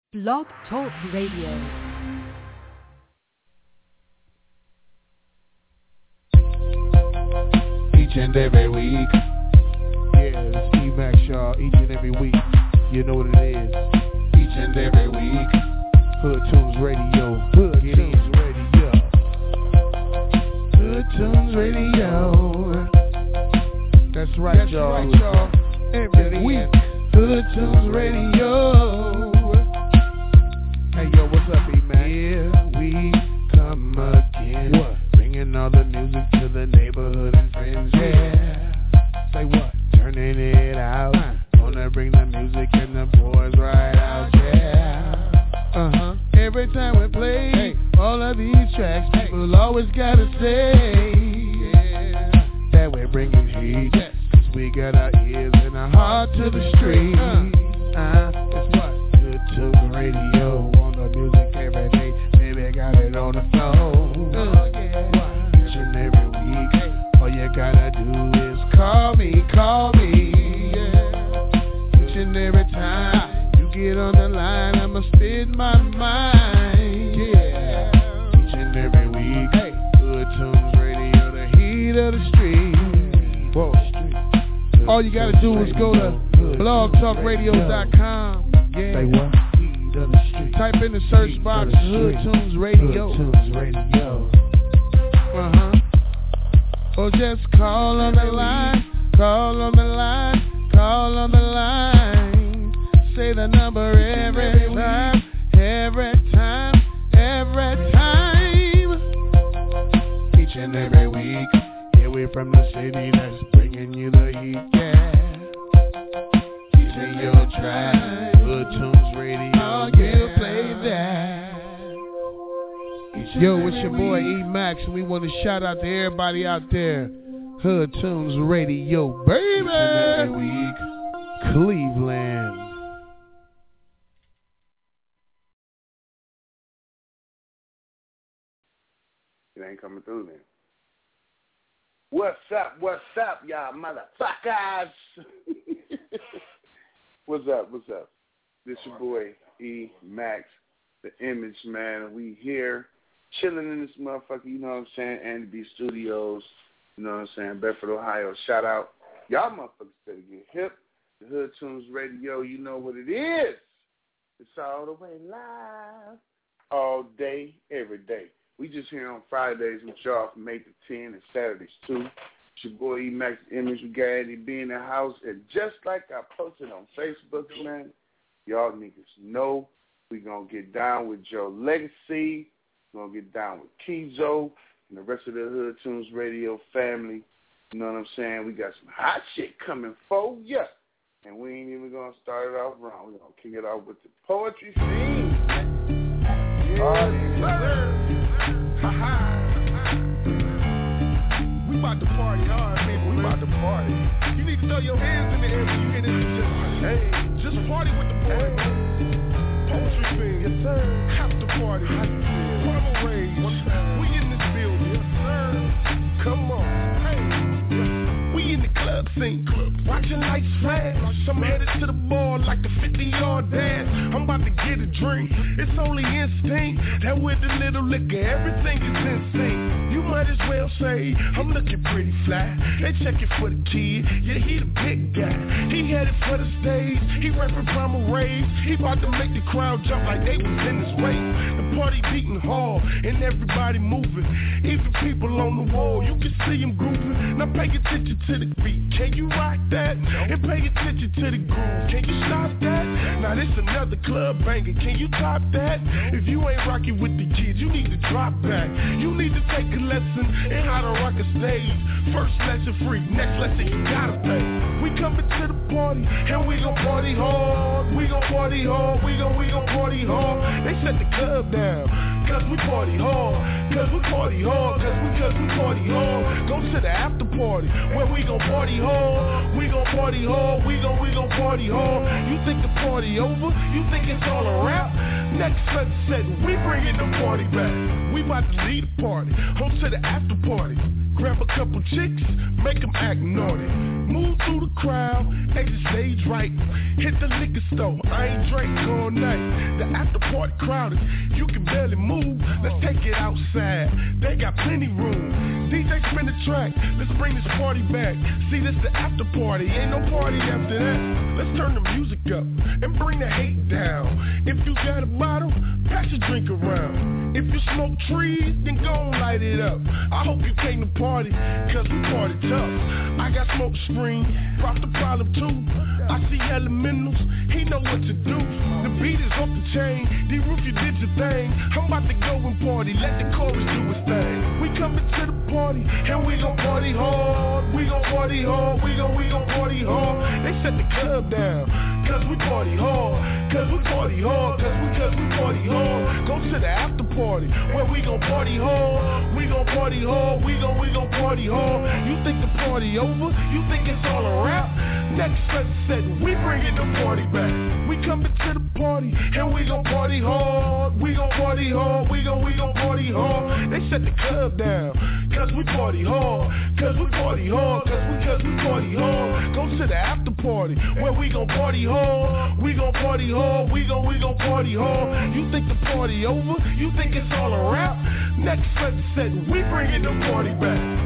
Blog Talk Radio. Each and every week. Yeah, it's E-Max, y'all. Each and every week. You know what it is. Each and every week. Hood Tunes Radio. Hood Tunes Radio. Hood Tunes Radio. That's right, y'all. Every week. Hood Tunes Radio. Hey, yo, what's up, E-Max? Here we come again. What? Bringing all the music to the neighborhood and friends, yeah. Say what? Turning it out. Gonna bring the music and the boys right out, yeah. Every time we play all of these tracks, people always gotta say that we're bringing heat. Cause we got our ears and our heart to the street. It's what? Good Tunes Radio. On the music every day. Baby, got it on the floor. Each and every week. All you gotta do is call me. Each and every time you get on the line, I'ma spit my mind. Each and every week. Good Tunes Radio, the heat of the street. Whoa. All you gotta do is go to blogtalkradio.com. Say what? Type in the search box Hood Tunes Radio. Or just call on the line. Say the number every time. Each and every week. Yeah, we're from the city that's bringing you the heat, yeah. These are your tracks. Hood Tunes Radio, yeah, play that. Yo, it's your boy E-Max, and we want to shout out to everybody out there. Hood Tunes Radio, baby. Each and every week, Cleveland. It ain't coming through then. What's up, y'all motherfuckers? What's up? This your boy E-Max, the Image Man. We here, chilling in this motherfucker, you know what I'm saying, Andy B Studios, you know what I'm saying, Bedford, Ohio. Shout out. Y'all motherfuckers better get hip. The Hood Tunes Radio, you know what it is. It's all the way live, all day, every day. We just here on Fridays with y'all from 8 to 10 and Saturdays too. It's your boy E-Max Image. We got Andy B in the house. And just like I posted on Facebook, man, y'all niggas know we going to get down with Joe Legacy. We're going to get down with Kizo and the rest of the Hood Tunes Radio family. You know what I'm saying? We got some hot shit coming for ya. And we ain't even going to start it off wrong. We're going to kick it off with the poetry scene. We about to party hard, people. We about to party. You need to throw your hands in the air when you hear this. Just party with the boys. Poetry scene, yes sir. After party, how you feel? Primal Rage, we in this building, yes sir. Come on, hey. We in the club scene, watching lights flash. I'm headed to the bar like a 50-yard dash. I'm about to get a drink. It's only instinct that with a little liquor, everything is insane. You might as well say I'm looking pretty fly. They checking for the kid, yeah, he the big guy. He headed for the stage, he rapping Primal Rage. He about to make the crowd jump like they was in his race. The party beating hard and everybody moving. Even people on the wall, you can see them grooving. Now pay attention to the beat, can you rock that? And pay attention to the groove, can you stop that? Now this another club banger, can you top that? If you ain't rocking with the kids, you need to drop back. You need to take a lesson in how to rock a stage. First lesson free, next lesson you gotta pay. We coming to the party, and we gon' party hard. We gon' party hard, we gon' party hard. They shut the club down, cause we party hard. Cause we party hard, cause we party hard. Go to the after party, where we gon' party hard. We gon' party hard, we gon' party hard. You think the party over? You think it's all a wrap? Next sunset, we bringing the party back. We about to lead the party, home to the after party. Grab a couple chicks, make them act naughty. Move through the crowd, exit stage right. Hit the liquor store, I ain't drank all night. The after party crowded, you can barely move. Let's take it outside, they got plenty room. DJ spin the track, let's bring this party back. See, this the after party, ain't no party after that. Let's turn the music up and bring the hate down. If you got a bottle, pass your drink around. If you smoke trees, then go and light it up. I hope you came to party, cause we party tough. I got smoke screen, rock the problem too. I see elementals, he know what to do. The beat is off the chain, D-Roof, you did your thing. I'm about to go and party, let the chorus do its thing. We coming to the party, and we gon' party hard. We gon' party hard, we gon' party hard. They set the club down, cause we party hard. Cause we party hard, cause we party hard. Go to the after party, where we gon' party hard. We gon' party hard, we gon' party hard. You think the party over? You think it's all a wrap? Next sunset, we bringing the party back. We coming to the party, and we gon' party hard. We gon' party hard, we gon' party hard. They set the club down, cause we party hard. Cause we party hard, cause we party hard. Go to the after party, where we gon' party hard. We gon' party hard, we gon' party hard. You think the party over? You think it's all a wrap? Next sunset, we bringing the party back.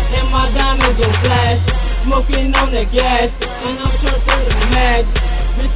Smoking on that gas, and I'm turned to the max. Bitch,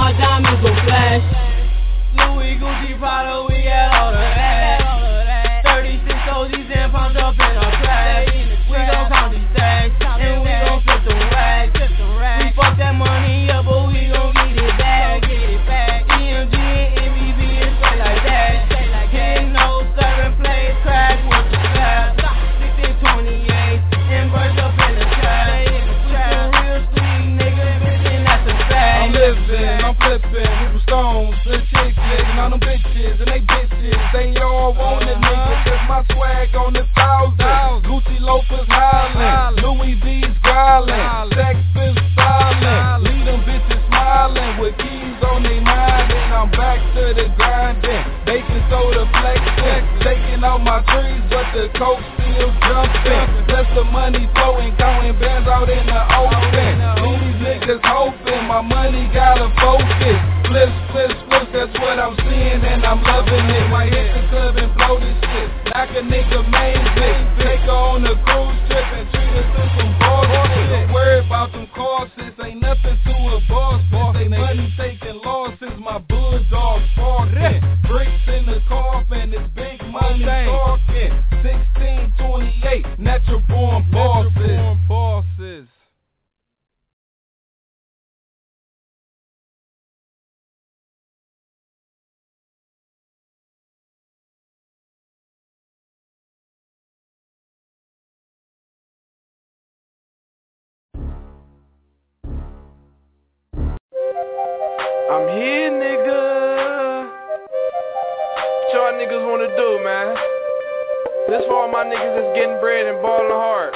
my diamonds gon' flash. Louis, Gucci, Prada, we got all of that. 36 OGs and pounds up in our class. We gon' count these stacks, and we gon' flip them racks. We fuck that money up, but we gon' get it back. EMG and MBB is straight like that. Hitting no serving plays, crack with the slap. 1628 and burst up in the trap. We some real sweet niggas, bitch, and that's a fact. I'm living, I'm flipping, people stones, the chicks living on them bitches, and they bitches, they all want it, nigga, cause my swag on the thousand. Gucci loafers hollin', Louis V's growlin', sex is silent, leave them bitches smiling, with keys on they mind, and I'm back to the grinding, baking soda flexing, taking out my trees, but the coke still jumping, plus the money flowing, counting bands out in the open, these niggas hoping, my money gotta focus, flips, that's what I'm seeing, and I'm loving it, might hit the club and blow this shit, knock a nigga main bitch, take her on a cruise trip, and treat her to some bullshit, don't worry about them courses, ain't nothing to a boss, they money taking losses, my bulldogs barking, bricks in the coffin, it's big money talking, 1628, natural born bosses. I'm here, nigga. What y'all niggas wanna do, man? This for all my niggas that's getting bread and ballin' hard.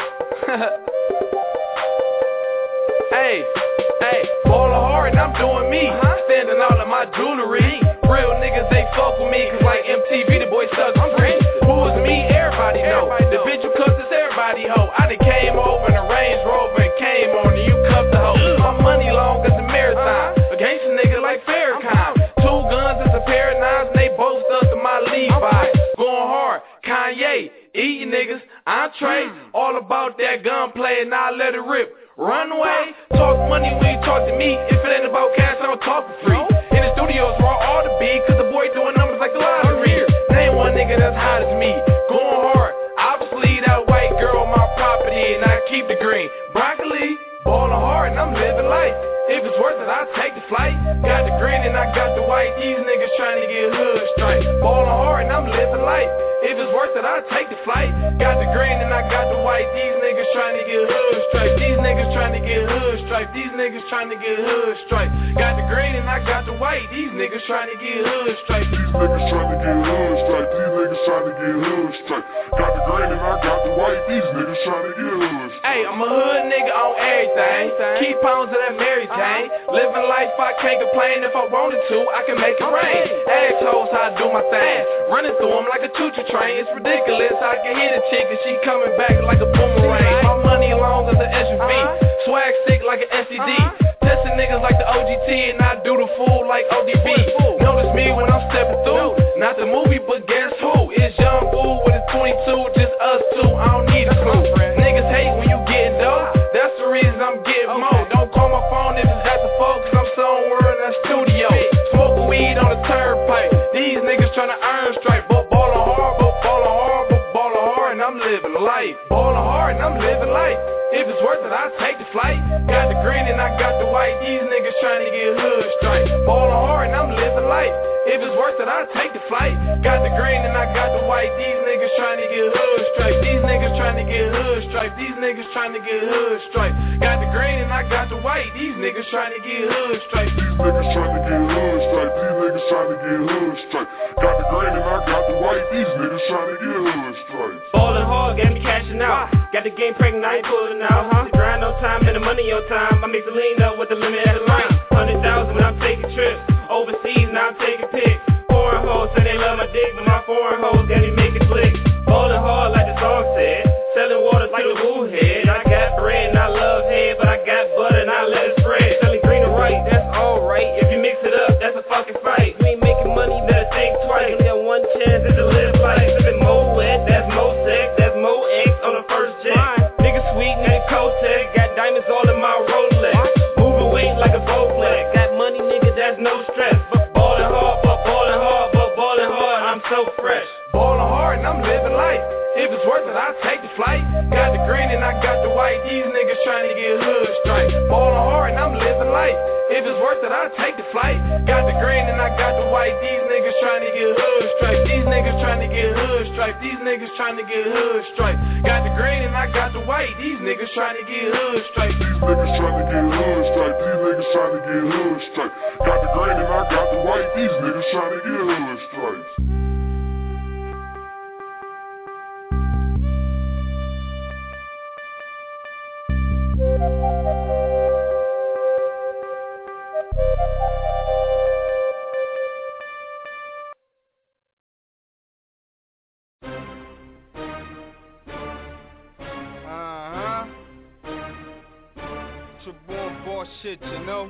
Hey, ballin' hard and I'm doing me. Standing out in my jewelry. Real niggas, they fuck with me, cause like MTV, the boy sucks free. Who is me? Everybody know. The bitch you cuss is everybody hoe. I done came over in a Range Rover and came on and you cuffed the hoe. My money long as a marathon. Against a nigga like Farrakhan. 2 guns is a pair of nines and they both stuck to my Levi. Going hard, Kanye, eating niggas, entree. All about that gunplay and I let it rip. Run away, talk money when you talk to me. If it ain't about cash, I don't talk for free. In the studios where I ought to be, cause the boy doing numbers like the lottery. Name one nigga that's hot as me. Going hard, obviously that white girl my property and I keep the green. Broccoli, ballin' hard and I'm living life. If it's worth it, I'll take the flight. Got the green and I got the white. These niggas trying to get hood straight. Ballin' hard and I'm living life. If it's worth it, I'll take the flight. Got the green and I got the white. These niggas trying to get hood straight. These niggas trying to get hood straight. These niggas trying to get hood straight. Got the green and I got the white. These niggas trying to get hood straight. These niggas trying to get hood straight. These niggas trying to get hood straight. Got the green and I got the white. These niggas trying to get hood straight. Hey, I'm a hood nigga on everything. Keep pounds of that Mary Jane. Living life, I can't complain. If I wanted to, I can make it rain. Assholes, how I do my thing. Running through them like a choo-choo train. It's ridiculous, I can hit a chick and she coming back like a boomerang. My money long as an SUV. Swag sick like an SED. Testing niggas like the OGT and I do the fool like ODB. Notice me when I'm stepping through. Not the movie, but guess who? It's Young Boo with a 22, just us two. I don't need a clue. Niggas hate when you getting dope. That's the reason I'm getting more. Don't call my phone if it's at the phone, cause I'm somewhere in that studio. Smoking weed on the turnpike. These niggas tryna earn straight. But ballin' hard, and I'm living life. Ballin' hard and I'm living life. If it's worth it, I'll take the flight. Got the green and I got the white. These niggas tryna get hood straight. Ballin' hard and I'm living life. If it's worth it, I'll take the flight. Got the green and I got the white. These niggas tryna get hood straight. These niggas tryna get hood straight. These niggas tryna get hood straight. Got the green and I got the white. These niggas tryna get hood straight. These niggas tryna get hood straight. These niggas tryna get hood straight. Got the green and I got the white. These niggas tryna get hood straight. Ballin' hard, got me cashing out. Got the game pregnant, I ain't pulling out. The grind on time and the money on time. I make the lean up with the limit at the line. 100,000 when I'm taking trips. Overseas, now I'm taking pics. Foreign hoes say they love my dick, but my foreign hoes got me making flicks. Ballin' hard like the song said. Selling water like a woo head. I got bread and I love head, but I got butter and I let it spread. Selling green and white, that's alright. If you mix it up, that's a fucking fight. You ain't making money, better think twice. You got one chance to live life. Sippin' more wet, that's more sex, that's more X on the first jet. Nigga sweet, nigga Kotex, got diamonds all in my Rolex. Moving weight like a Bowflex. Got money, nigga, that's no If it's worth it, I'll take the flight. Got the green and I got the white. These niggas trying to get hood straight. These niggas trying to get hood straight. These niggas trying to get hood straight. Got the green and I got the white. These niggas trying to get hood straight. These niggas trying to get hood straight. These niggas trying to get hood straight. Got the green and I got the white. These niggas trying to get hood straight. Shit, you know.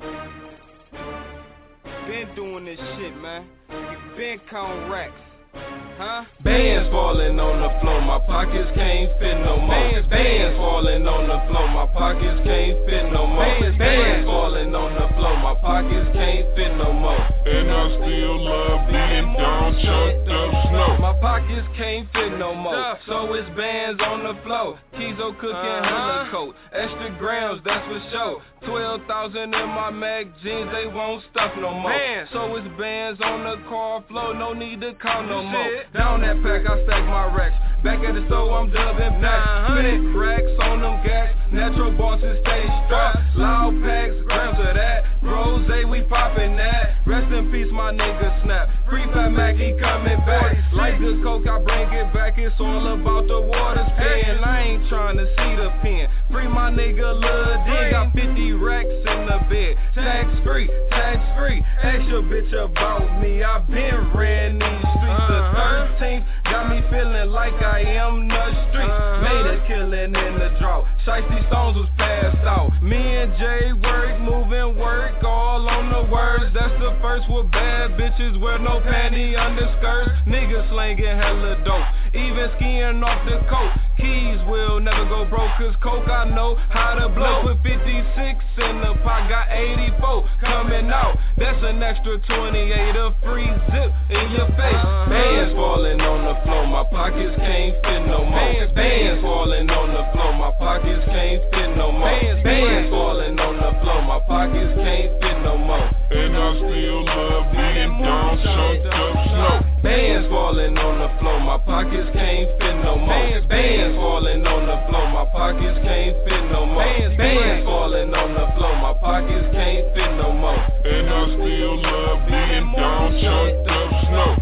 Been doing this shit, man. You been counting racks. Huh? Bands falling on the floor, my pockets can't fit no more. Bands falling on the floor, my pockets can't fit no more. Bands falling on the floor, my pockets can't fit no more. And I still love being down, chucked up snow. My pockets can't fit no more, so it's bands on the floor. Kizo cooking hella coat, extra grams, that's for sure. 12,000 in my mag jeans, they won't stuff no more. So it's bands on the car floor, no need to call no more. Down that pack, I stack my racks. Back at the store, I'm dubbing back. Spent racks on them gats. Natural bosses stay strapped. Loud packs, grams of that. Rose, we poppin' that. Rest in peace, my nigga Snap. Free Fat Mac, he coming back. Like good coke, I bring it back. It's all about the water spin. I ain't trying to see the pen. Free my nigga Lil D. Got 50 racks in the bed. Tax free, tax free. Ask your bitch about me. I been ran these streets. The 13th got me feeling like I am the street. Made a killing in the drought. Shiesty Stones was passed out. Me and Jay work, moving work, all on the words. That's the first with bad bitches, wear no panty underskirts. Niggas slanging hella dope, even skiing off the coat. Keys will never go broke, cause coke I know how to blow. Put 56 in the pot, got 84 coming out. That's an extra 28, a free zip in your face. Bands falling on the floor, my pockets can't fit no more. Bands falling on the floor, my pockets can't fit no more. Bands falling on the floor, my pockets can't fit no more. And I still love being down, chucked up snow. Bands falling on the floor, my pockets can't fit no more. Bands falling on the floor, my pockets can't fit no more. Bands falling on the floor, my pockets can't fit no more. And I still love being down, chucked up snow.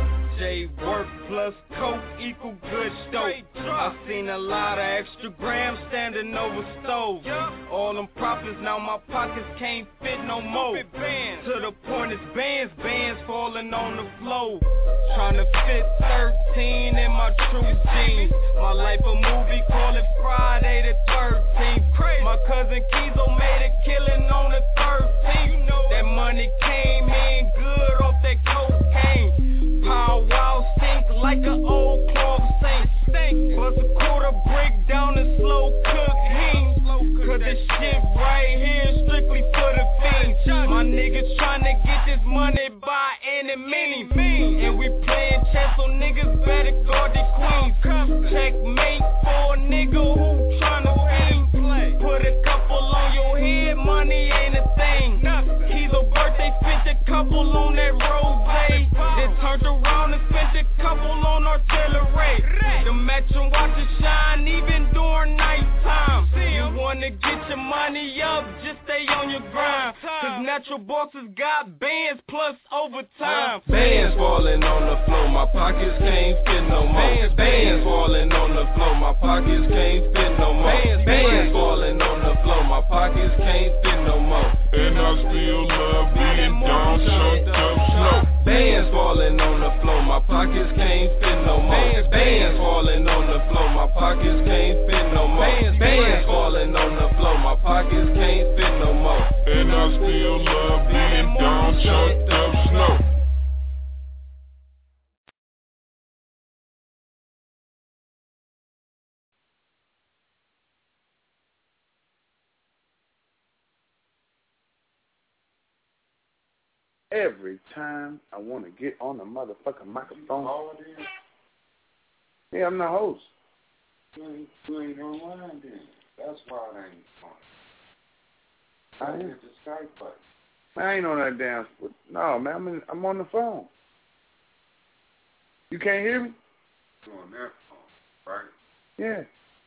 J work plus coke equal good stoke. I seen a lot of extra grams standing over stoves. All them profits, now my pockets can't fit no more. To the point it's bands falling on the floor. Tryna fit 13 in my true jeans. My life a movie, call it Friday the 13th. My cousin Kizo made a killing on the 13th. That money came in good off that cocaine. Pow wow stink like an old clog saint. Bust a quarter brick down and slow cook hing. Cause this shit right here is strictly for the fiends. My niggas tryna get this money by any means. And we playing chess, so niggas better guard their queens. Checkmate for a nigga who tryna fiend. Put a couple on your head, money ain't a thing. Kizo birthday, spent a couple on that rose. Then turned around and spent a couple on artillery. The matching watches shine even during nighttime. You wanna get your money up, just stay on your grind. Cause natural bosses got bands plus overtime. Bands falling on the floor, my pockets can't fit no more. Bands falling on the floor, my pockets can't fit no more. Bands falling on the floor, my pockets can't fit no more. And I still love being down, chucked up snow. Bands falling on the floor, my pockets can't fit no more. Bands falling on the floor, my pockets can't fit no more. Bands falling on the floor, my pockets can't fit no more. And I still love being down, chucked up snow. Every time I want to get on the motherfucking microphone. Yeah, I'm the host. You ain't online then. That's why it ain't fun. I am. Man, I ain't on that damn. No, man, I'm on the phone. You can't hear me? You're on that phone, right? Yeah.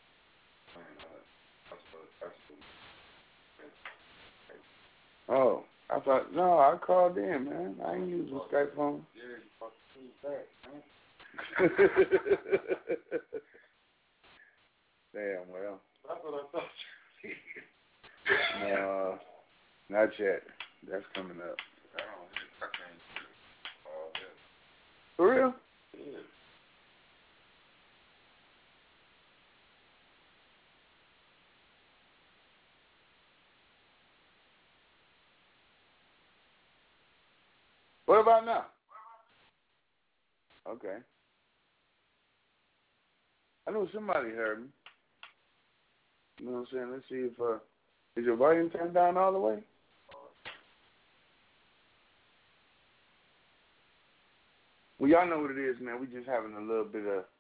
Oh, I thought, no, I called in, man. I ain't using Skype phone. Yeah, you fucking back, man. Damn, well. That's what I thought. No, not yet. That's coming up. I can't do all that. For real? Yeah. What about now? Okay. I know somebody heard me. You know what I'm saying? Let's see if, is your volume turned down all the way? Well, y'all know what it is, man. We just having a little bit of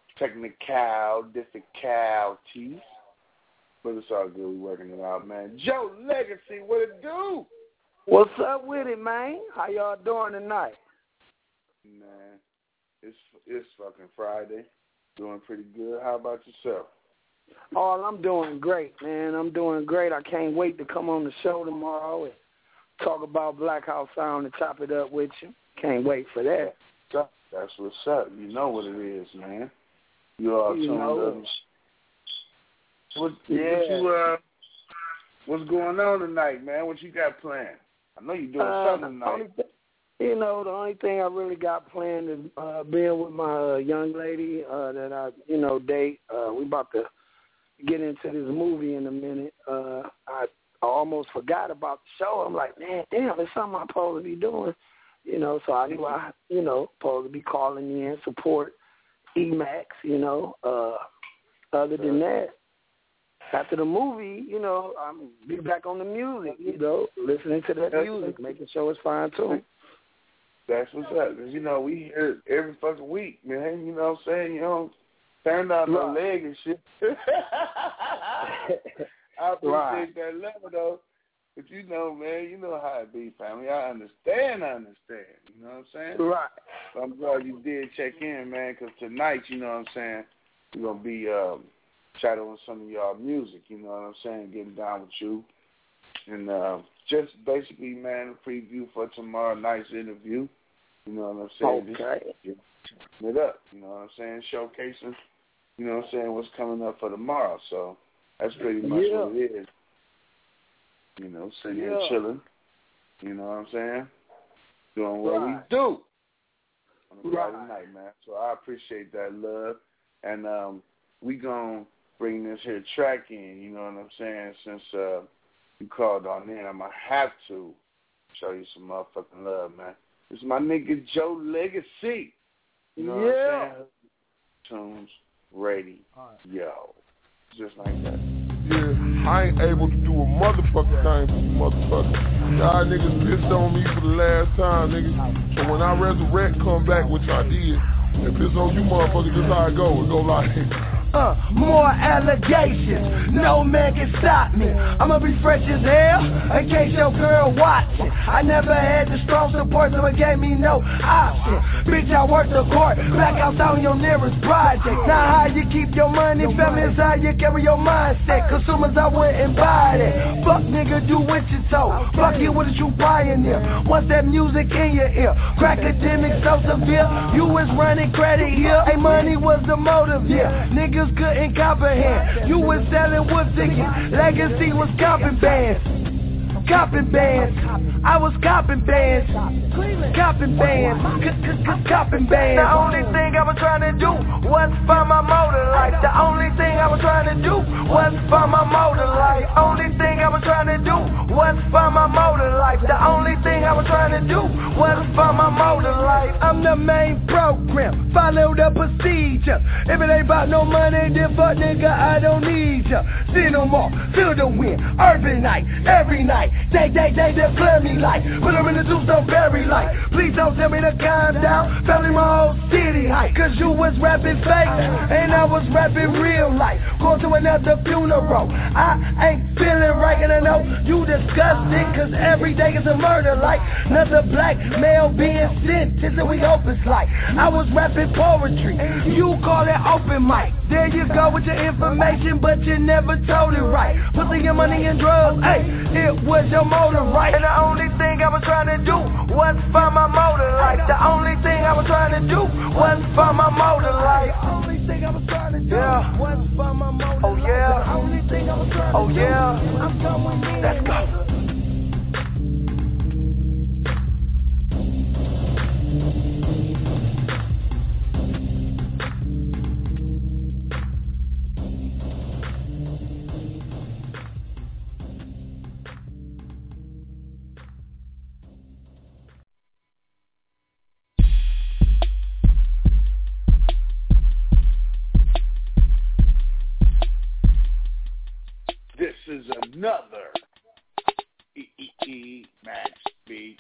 difficulties. But it's all good. We working it out, man. Joe Legacy, what it do? What's up with it, man? How y'all doing tonight? Man, it's fucking Friday. Doing pretty good. How about yourself? Oh, I'm doing great, man. I'm doing great. I can't wait to come on the show tomorrow and talk about Black House Sound and chop it up with you. Can't wait for that. That's what's up. You know what it is, man. You all tuned up. What's going on tonight, man? What you got planned? I know you're doing something tonight. The only thing I really got planned is being with my young lady that I, date. We about to get into this movie in a minute. I almost forgot about the show. I'm like, man, damn, it's something I'm supposed to be doing. So I knew I, supposed to be calling in, support EMAX, Other than that, after the movie, I'm be back on the music, listening to that music, making sure it's fine too. That's what's up. Cause, we hear it every fucking week, man. You know what I'm saying? Turn out my leg and shit. I appreciate that love, though. But man, you know how it be, family. I understand. You know what I'm saying? Right. So I'm glad you did check in, man, because tonight, you know what I'm saying, we're going to be shadowing some of y'all music, you know what I'm saying, getting down with you. And just basically, man, a preview for tomorrow night's interview. You know what I'm saying? Okay. Just it up, you know what I'm saying? Showcasing, you know what I'm saying, what's coming up for tomorrow. So that's pretty much what it is. Sitting and chilling. You know what I'm saying? Doing what we do on a Friday night, man. So I appreciate that love. And we going to bring this here track in, you know what I'm saying? Since you called on in, I'm going to have to show you some motherfucking love, man. This is my nigga Joe Legacy. You know what I'm saying? Tunes Radio. Just like that. Yeah, I ain't able to do a motherfucking thing for you motherfuckers. Y'all niggas pissed on me for the last time, niggas. So when I resurrect, come back, which I did, and piss on you motherfuckers, this how it go. It go like... More allegations, no man can stop me. I'ma be fresh as hell, in case your girl watching. I never had the strong support, so it gave me no option. Bitch, I work the court, Black House on your nearest project. Now how you keep your money, family is how you carry your mindset. Consumers, I wouldn't buy that. Fuck nigga, do what you told. Fuck you, what did you pioneer? Once that music in your ear, crackademic so severe, you was running credit here. Hey, money was the motive here. Niggas couldn't comprehend. You was selling wood tickets. Legacy was copping bands. Copping bands. I was copping bands. Copping bands. Copping bands. The only thing I was trying to do was find my motor life. The only thing I was trying to do was find my motor life. Only thing I was trying to do was find my motor life. The only thing I I was trying to do was find my motor life. I'm the main program, follow the procedure. If it ain't about no money, then fuck nigga, I don't need ya. See no more, feel the wind, urban night, every night. They declare me like, put them in the juice, don't bury like. Please don't tell me to calm down, telling my whole city hype. Cause you was rapping fake, and I was rapping real life. Going to another funeral, I ain't feeling right, and I know you disgusting. Cause every day is a murder like another black male being sentenced, and we hope it's like I was rapping poetry, you call it open mic. There you go with your information, but you never told it right. Pussy and money and drugs, hey, it was your motive, right? And the only thing I was trying to do was find my motive life. The only thing I was trying to do was find my motive life. The only thing I was trying to do was find my motive life. Oh yeah, the only thing I was trying to do. Oh yeah, let's go. This is another Max B.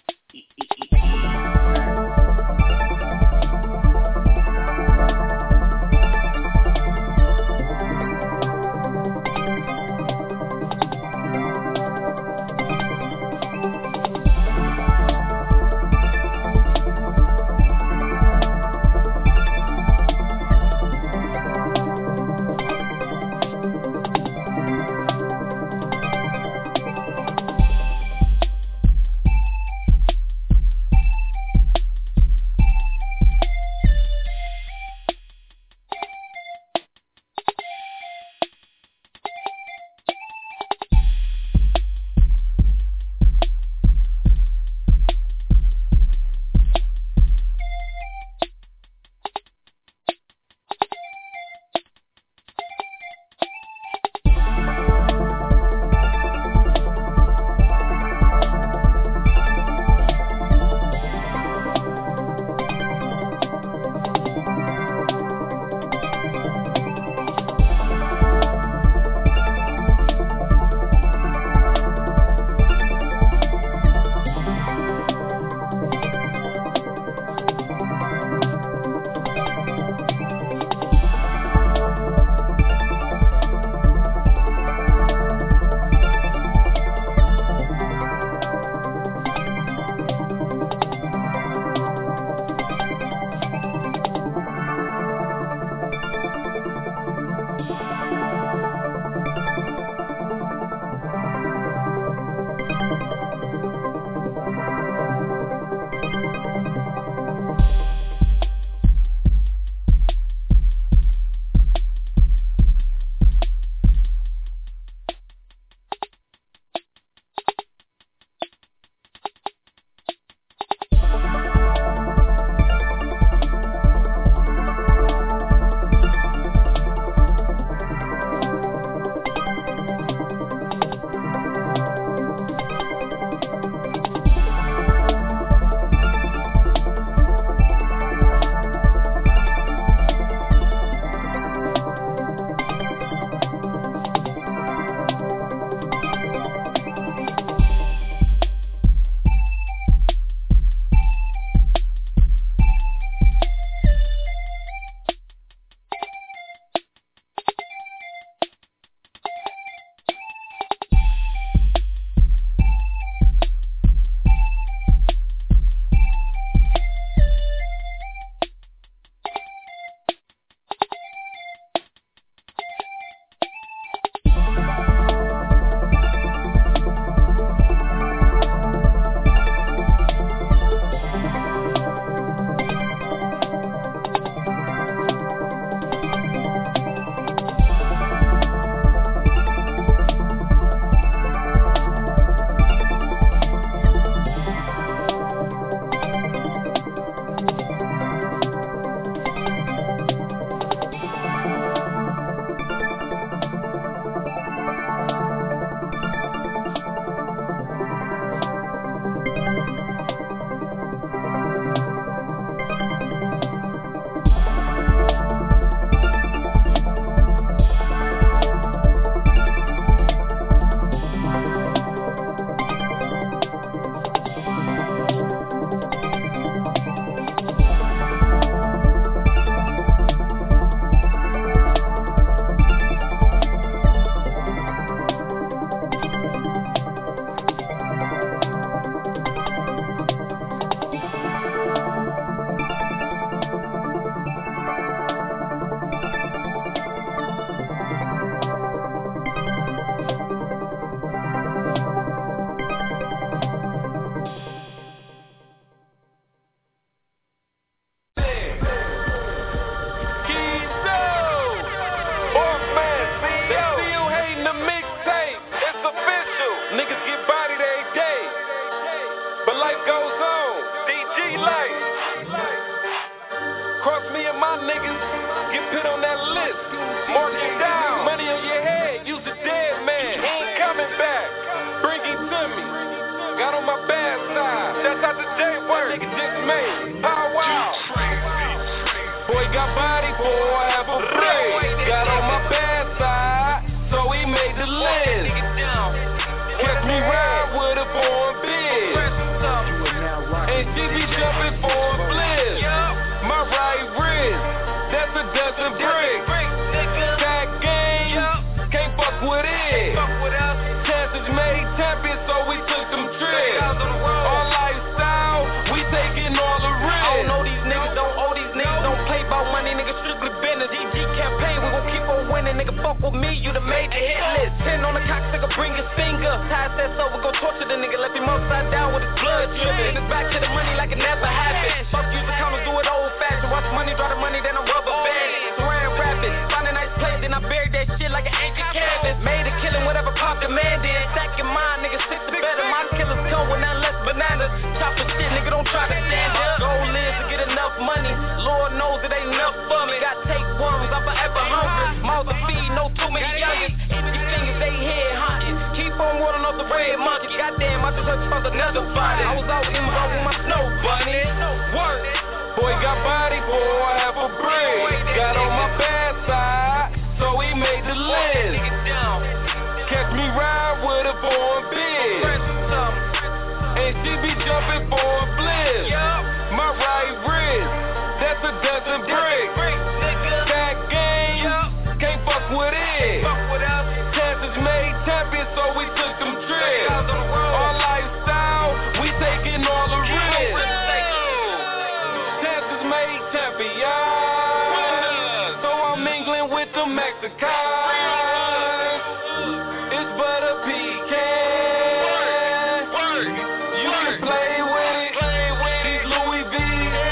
ring his finger. Ty said so, we gon' torture the nigga, left him upside down with his blood dripping. It's back to the money like it never happened. Fuck use the comments, do it old fashioned. Watch money, draw the money, then I'm rubber band. Saran wrap it, find a nice place, then I buried that shit like an ancient canvas. Made a killing, whatever pop demanded. Stack your mind, nigga, stick to better. My killers come with nothing less bananas. Chopper shit, nigga, don't try to stand up. Goal is to get enough money. Lord knows it ain't enough for me. Got tapeworms, I'm forever hungry. Mouth to feed, no too many youngins. These fingers, they head hunting. Keep on rolling off the red monkey. Goddamn, I just heard you found another body. I was out in my with my snow bunny. Work. Boy got body, boy, half a brick. Got on my bad side, so he made the list. Catch me ride with a foreign bitch. And she be jumping for a blitz. My right wrist, that's a dozen bricks. That game, can't fuck with it. Chances made champions, so we took them trips. Our lifestyle, we taking all the risks. Chances made champions, so I'm mingling with the Mexicans. It's but a pecan. You can play with it. These Louis V,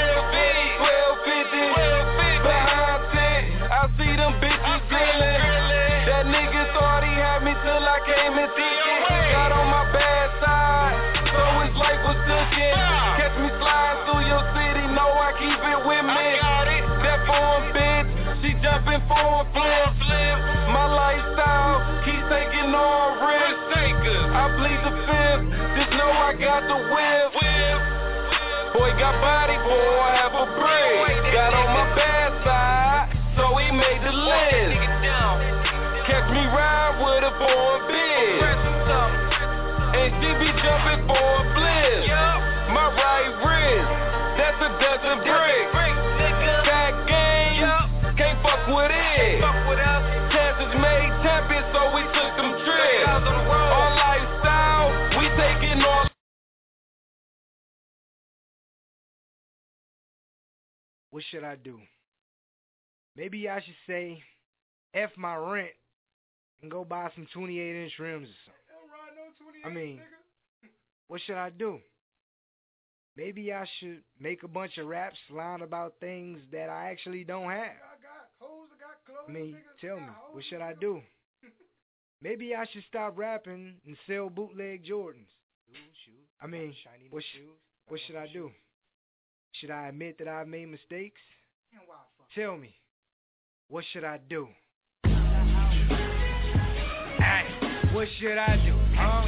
1250, behind 10. I see them bitches grilling. That nigga thought he had me till I came and took it. Got on my bad side, so his life was cooking. Catch me sliding through your city, know I keep it with me. That foreign bitch, she jumping for a flip. My lifestyle keeps taking all risks. I bleed the fifth, just know I got the whip. Boy got body, boy, half a brick. Got on my bad side, so he made the list. Catch me ride with a foreign bitch. And she be jumping for a blitz. My right wrist, that's a dozen bricks. That game, can't fuck with it. Chances made champions, so we took them trips. Our lifestyle, we taking all. What should I do? Maybe I should say F my rent and go buy some 28-inch rims or something. I mean, what should I do? Maybe I should make a bunch of raps lying about things that I actually don't have. I mean, tell me, what should I do? Maybe I should stop rapping and sell bootleg Jordans. I mean, what should I do? Should I admit that I've made mistakes? Tell me, what should I do? Hey, what should I do? Huh?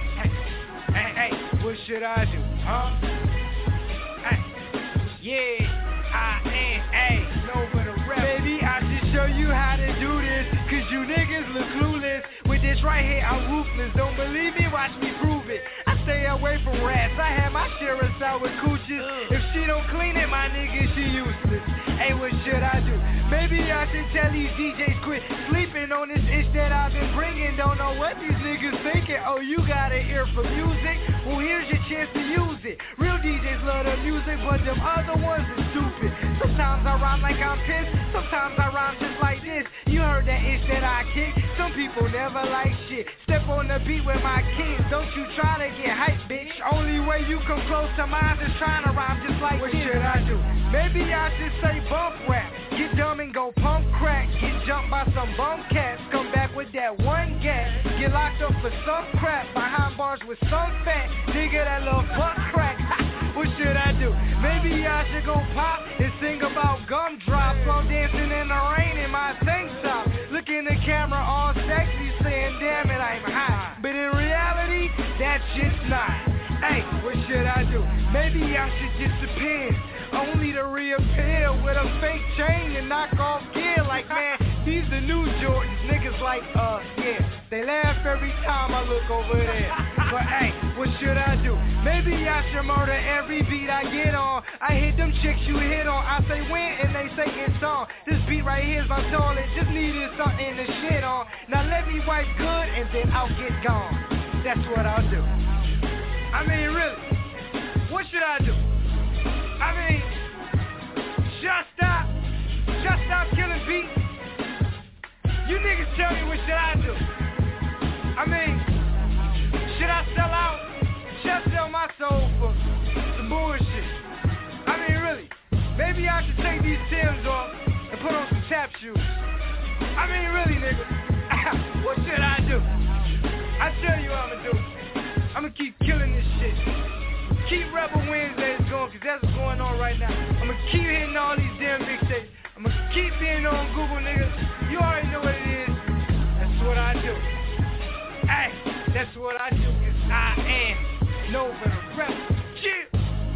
Hey, what should I do? Huh? Hey, yeah, I ain't no but a rap. Baby, I should show you how to do this, cause you niggas look clueless. With this right here, I'm ruthless. Don't believe me? Watch me prove it. I stay away from rats. I have my share of sour cooches. If she don't clean it, my nigga, she useless. Hey, what should I do? Maybe I should tell these DJs quit sleeping on this itch that I've been bringing. Don't know what these niggas thinking. Oh, you got an ear for music? Well, here's your chance to use it. Real DJs love the music, but them other ones are stupid. Sometimes I rhyme like I'm pissed. Sometimes I rhyme just like this. You heard that itch that I kick. Some people never like shit. Step on the beat with my kids. Don't you try to get hype, bitch. Only way you come close to mine is trying to rhyme just like this. What should I do? Maybe I should say bump rap. Get dumb and go pump crack. Get jumped by some bum cats. Come back with that one gat. Get locked up for some crap. Behind bars with some fat nigga that love butt crack. What should I do? Maybe I should go pop and sing about gumdrops. Slow dancing in the rain in my tank top. Look in the camera all sexy saying damn it I'm hot. But in reality that shit's not. Hey, what should I do? Maybe I should disappear, only to reappear with a fake chain and knock off gear. Like, man, these the new Jordans. Niggas like, yeah, they laugh every time I look over there. But hey, what should I do? Maybe I should murder every beat I get on. I hit them chicks you hit on. I say when and they say it's on. This beat right here is my toilet, just needed something to shit on. Now let me wipe good and then I'll get gone. That's what I'll do. I mean, really, what should I do? I mean, just stop killing beats. You niggas tell me what should I do? I mean, I should take these Timbs off and put on some tap shoes. I mean, really, nigga. What should I do? I tell you what I'ma do. I'ma keep killing this shit. Keep Rebel Wednesdays going, cause that's what's going on right now. I'ma keep hitting all these damn mixtapes. I'ma keep being on Google, nigga. You already know what it is. That's what I do. Hey, that's what I do, cause I am Nova the Rebel. Chill.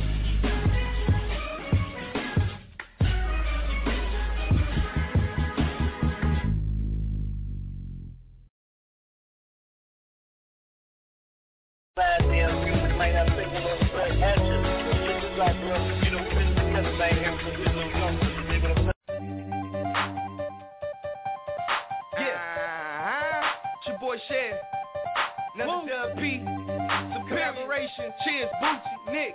It's your boy Shed. Another Dub P. Commemoration. Cheers, Bootsy, Nick.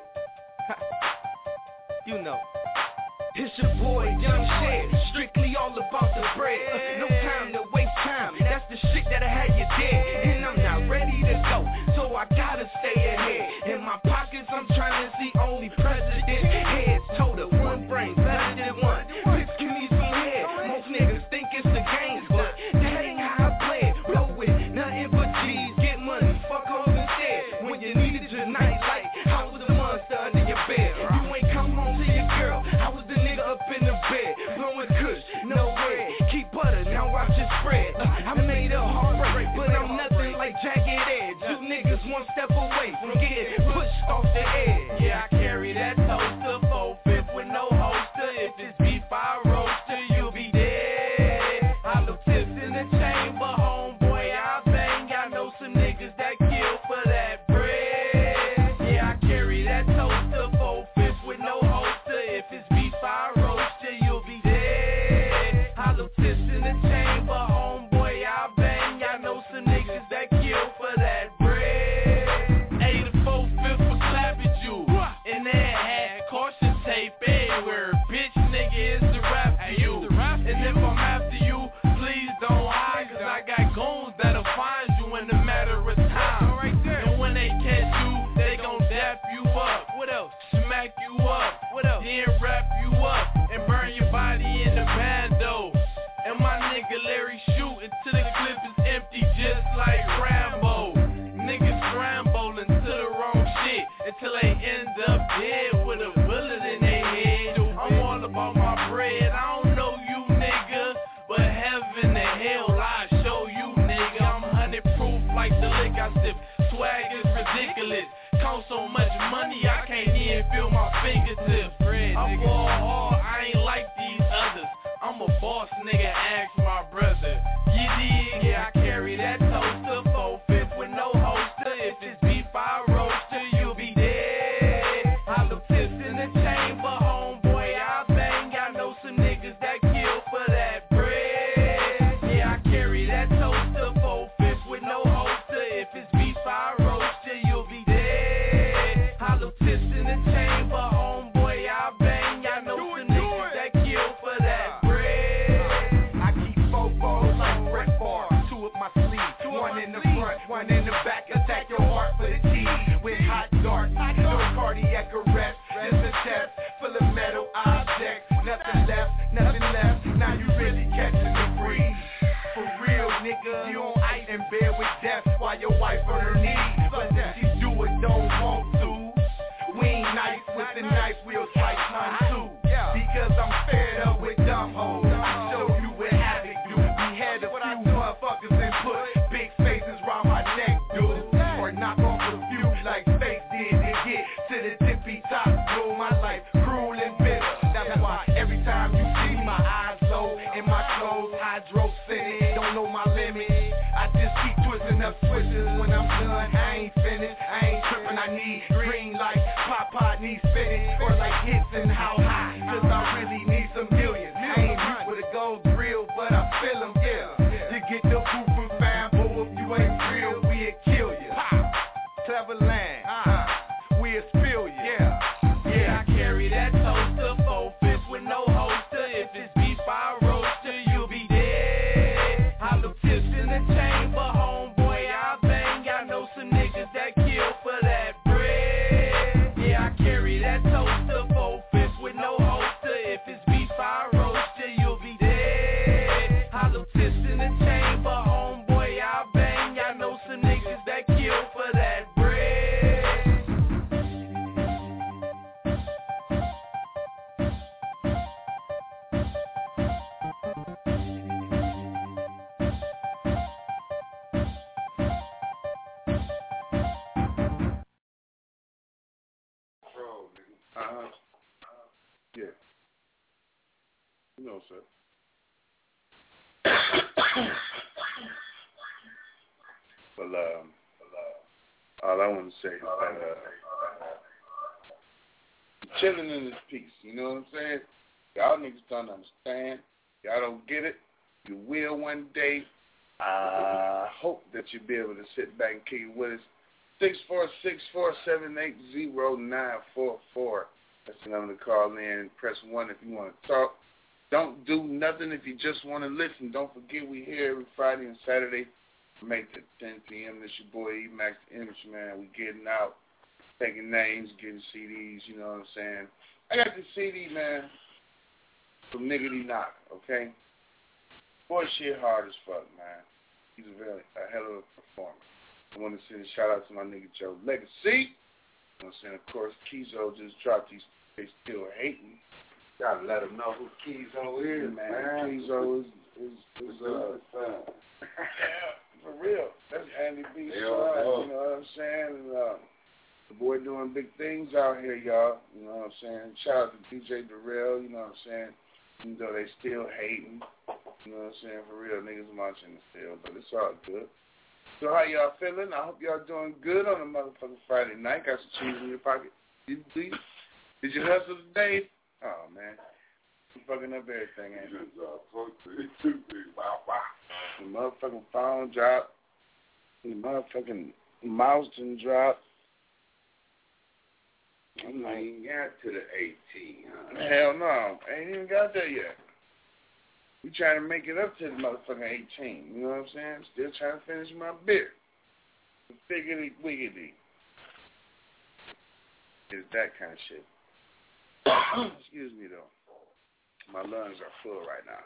You know. It's your boy, Young Shed. Strictly all about the bread. No time to waste time. That's the shit that'll have you dead. And I'm not ready to go, so I gotta stay ahead. In my pockets, I'm trying to see only president heads. Told her one brain better than one. Bitch, give me some head. Most niggas think it's the games, but that ain't how I play it. Roll with nothing but G's. Get money, fuck off instead. When you needed your nightlight, I was the monster under your bed. You ain't come home to your girl. I was the nigga up in the bed, blowing kush, no bread. Keep butter, now watch it spread. I made a heartbreak, but I'm nothing like Jagged Edge. You niggas one step away from getting pushed off the edge. Yeah, I carry that toaster, 4/5 with no holster. If it's beef, I roaster, you'll be dead. I look tips in the chamber, homeboy, I bang. I know some niggas that kill for that bread. Yeah, I carry that toaster, 4/5 with no holster. If it's beef, I roaster, you'll be dead. I look tips in the chamber, homeboy, I bang. I know some niggas that kill for that bread. 8 to 4/5 for clapping you. And that had caution tape everywhere. Bitch, nigga, it's the rap for you. And if I'm after you, please don't hide, cause I got goons that'll find you in a matter of time. And when they catch you, they gon' dap you up. What else? Smack you up. What else? Then wrap you up and burn your body in the bando. And my nigga Larry shooting till the clip is empty, just like Rambo. Niggas scrambling to the wrong shit until they end up dead with a bullet in their head. I'm all about my bread. I don't know you, nigga, but heaven and hell I show you, nigga. I'm 100 proof like the lick I sip. Swag is ridiculous. Cost so much money I can't even feel my fingertips. I ball hard, I ain't like these others. I'm a boss, nigga, ask my brother. You dig? Yeah, I carry that toaster, 4/5 with no holster. If it's beef, I roaster, you'll be dead. I look tips in the chamber, homeboy, I bang. I know some niggas that kill for that bread. Yeah, I carry that toaster, 4/5 with no holster. If it's beef, I roaster, you'll be dead. I look tips in the chamber, homeboy, I bang. I know some niggas that kill for that bread. I keep 4 balls like Brett Favre, 2 up my sleeve, 1 in the front, 1 in the back. Attack your heart for the G with hot darts, no cardiac arrest. Just a chest full of metal objects. Nothing left. Now you really catching the breeze. For real, nigga, you on ice in bed with death while your wife on her knees. But she do it, don't want to. We ain't nice with the knife, we'll slice none too. Because I'm fed up with dumb hoes. I show you what havoc do. We had a few motherfuckers and put big faces round my neck, dude. Or knock off a few like Face did to get to the tippy top. Rule my life cruel and bitter. That's why every time you see my eyes low in my clothes, hydro scented. Don't know my limit. I just keep twisting up switches when I'm done. I ain't finished. I ain't tripping. I need green light. Pop needs spinning. Or like hits and how high. Cause I really need some millions. I ain't rich with a gold grill, but I feel them, yeah. You get the poop from fam, but if you ain't real, we'll kill you. Clever land, we'll spill you. Yeah, I carry that toaster, 4/5 with no holster. If it's beef, I roaster, you'll be dead. I look tips in the chamber, homeboy, I bang. I know some niggas that kill for that bread. Yeah, I carry that toaster, 4/5 with no Yeah. You know, sir. Well, all I want to say is that chilling in this peace. You know what I'm saying? Y'all niggas don't understand. Y'all don't get it. You will one day. I hope that you'll be able to sit back and kick it with us. 646-478-0944. That's the number to call in. Press 1 if you want to talk. Don't do nothing if you just want to listen. Don't forget we here every Friday and Saturday from 8 to 10 p.m. This your boy E Max the Image Man. We getting out, taking names, getting CDs, you know what I'm saying? I got the CD, man, from Niggity Knock, okay? Boy, shit hard as fuck, man. He's a hell of a performer. I want to send a shout out to my nigga Joe Legacy. I'm saying, of course, Kizo just dropped these. They still hating. Gotta let them know who Kizo is, man. Kizo is for real. That's Andy B's son. You know what I'm saying? And, the boy doing big things out here, y'all. You know what I'm saying? Shout out to DJ Darrell. You know what I'm saying? Even though they still hating. You know what I'm saying? For real, niggas munching still, but it's all good. So how y'all feeling? I hope y'all doing good on a motherfucking Friday night. Got some cheese in your pocket. Did you hustle today? Oh, man. You fucking up everything, ain't you? The motherfucking phone dropped. The motherfucking mouse didn't drop. I ain't got to the 18, huh? Hell no. I ain't even got there yet. We trying to make it up to the motherfucking 18. You know what I'm saying? Still trying to finish my beer. Figgity wiggity. It's that kind of shit. Excuse me, though. My lungs are full right now.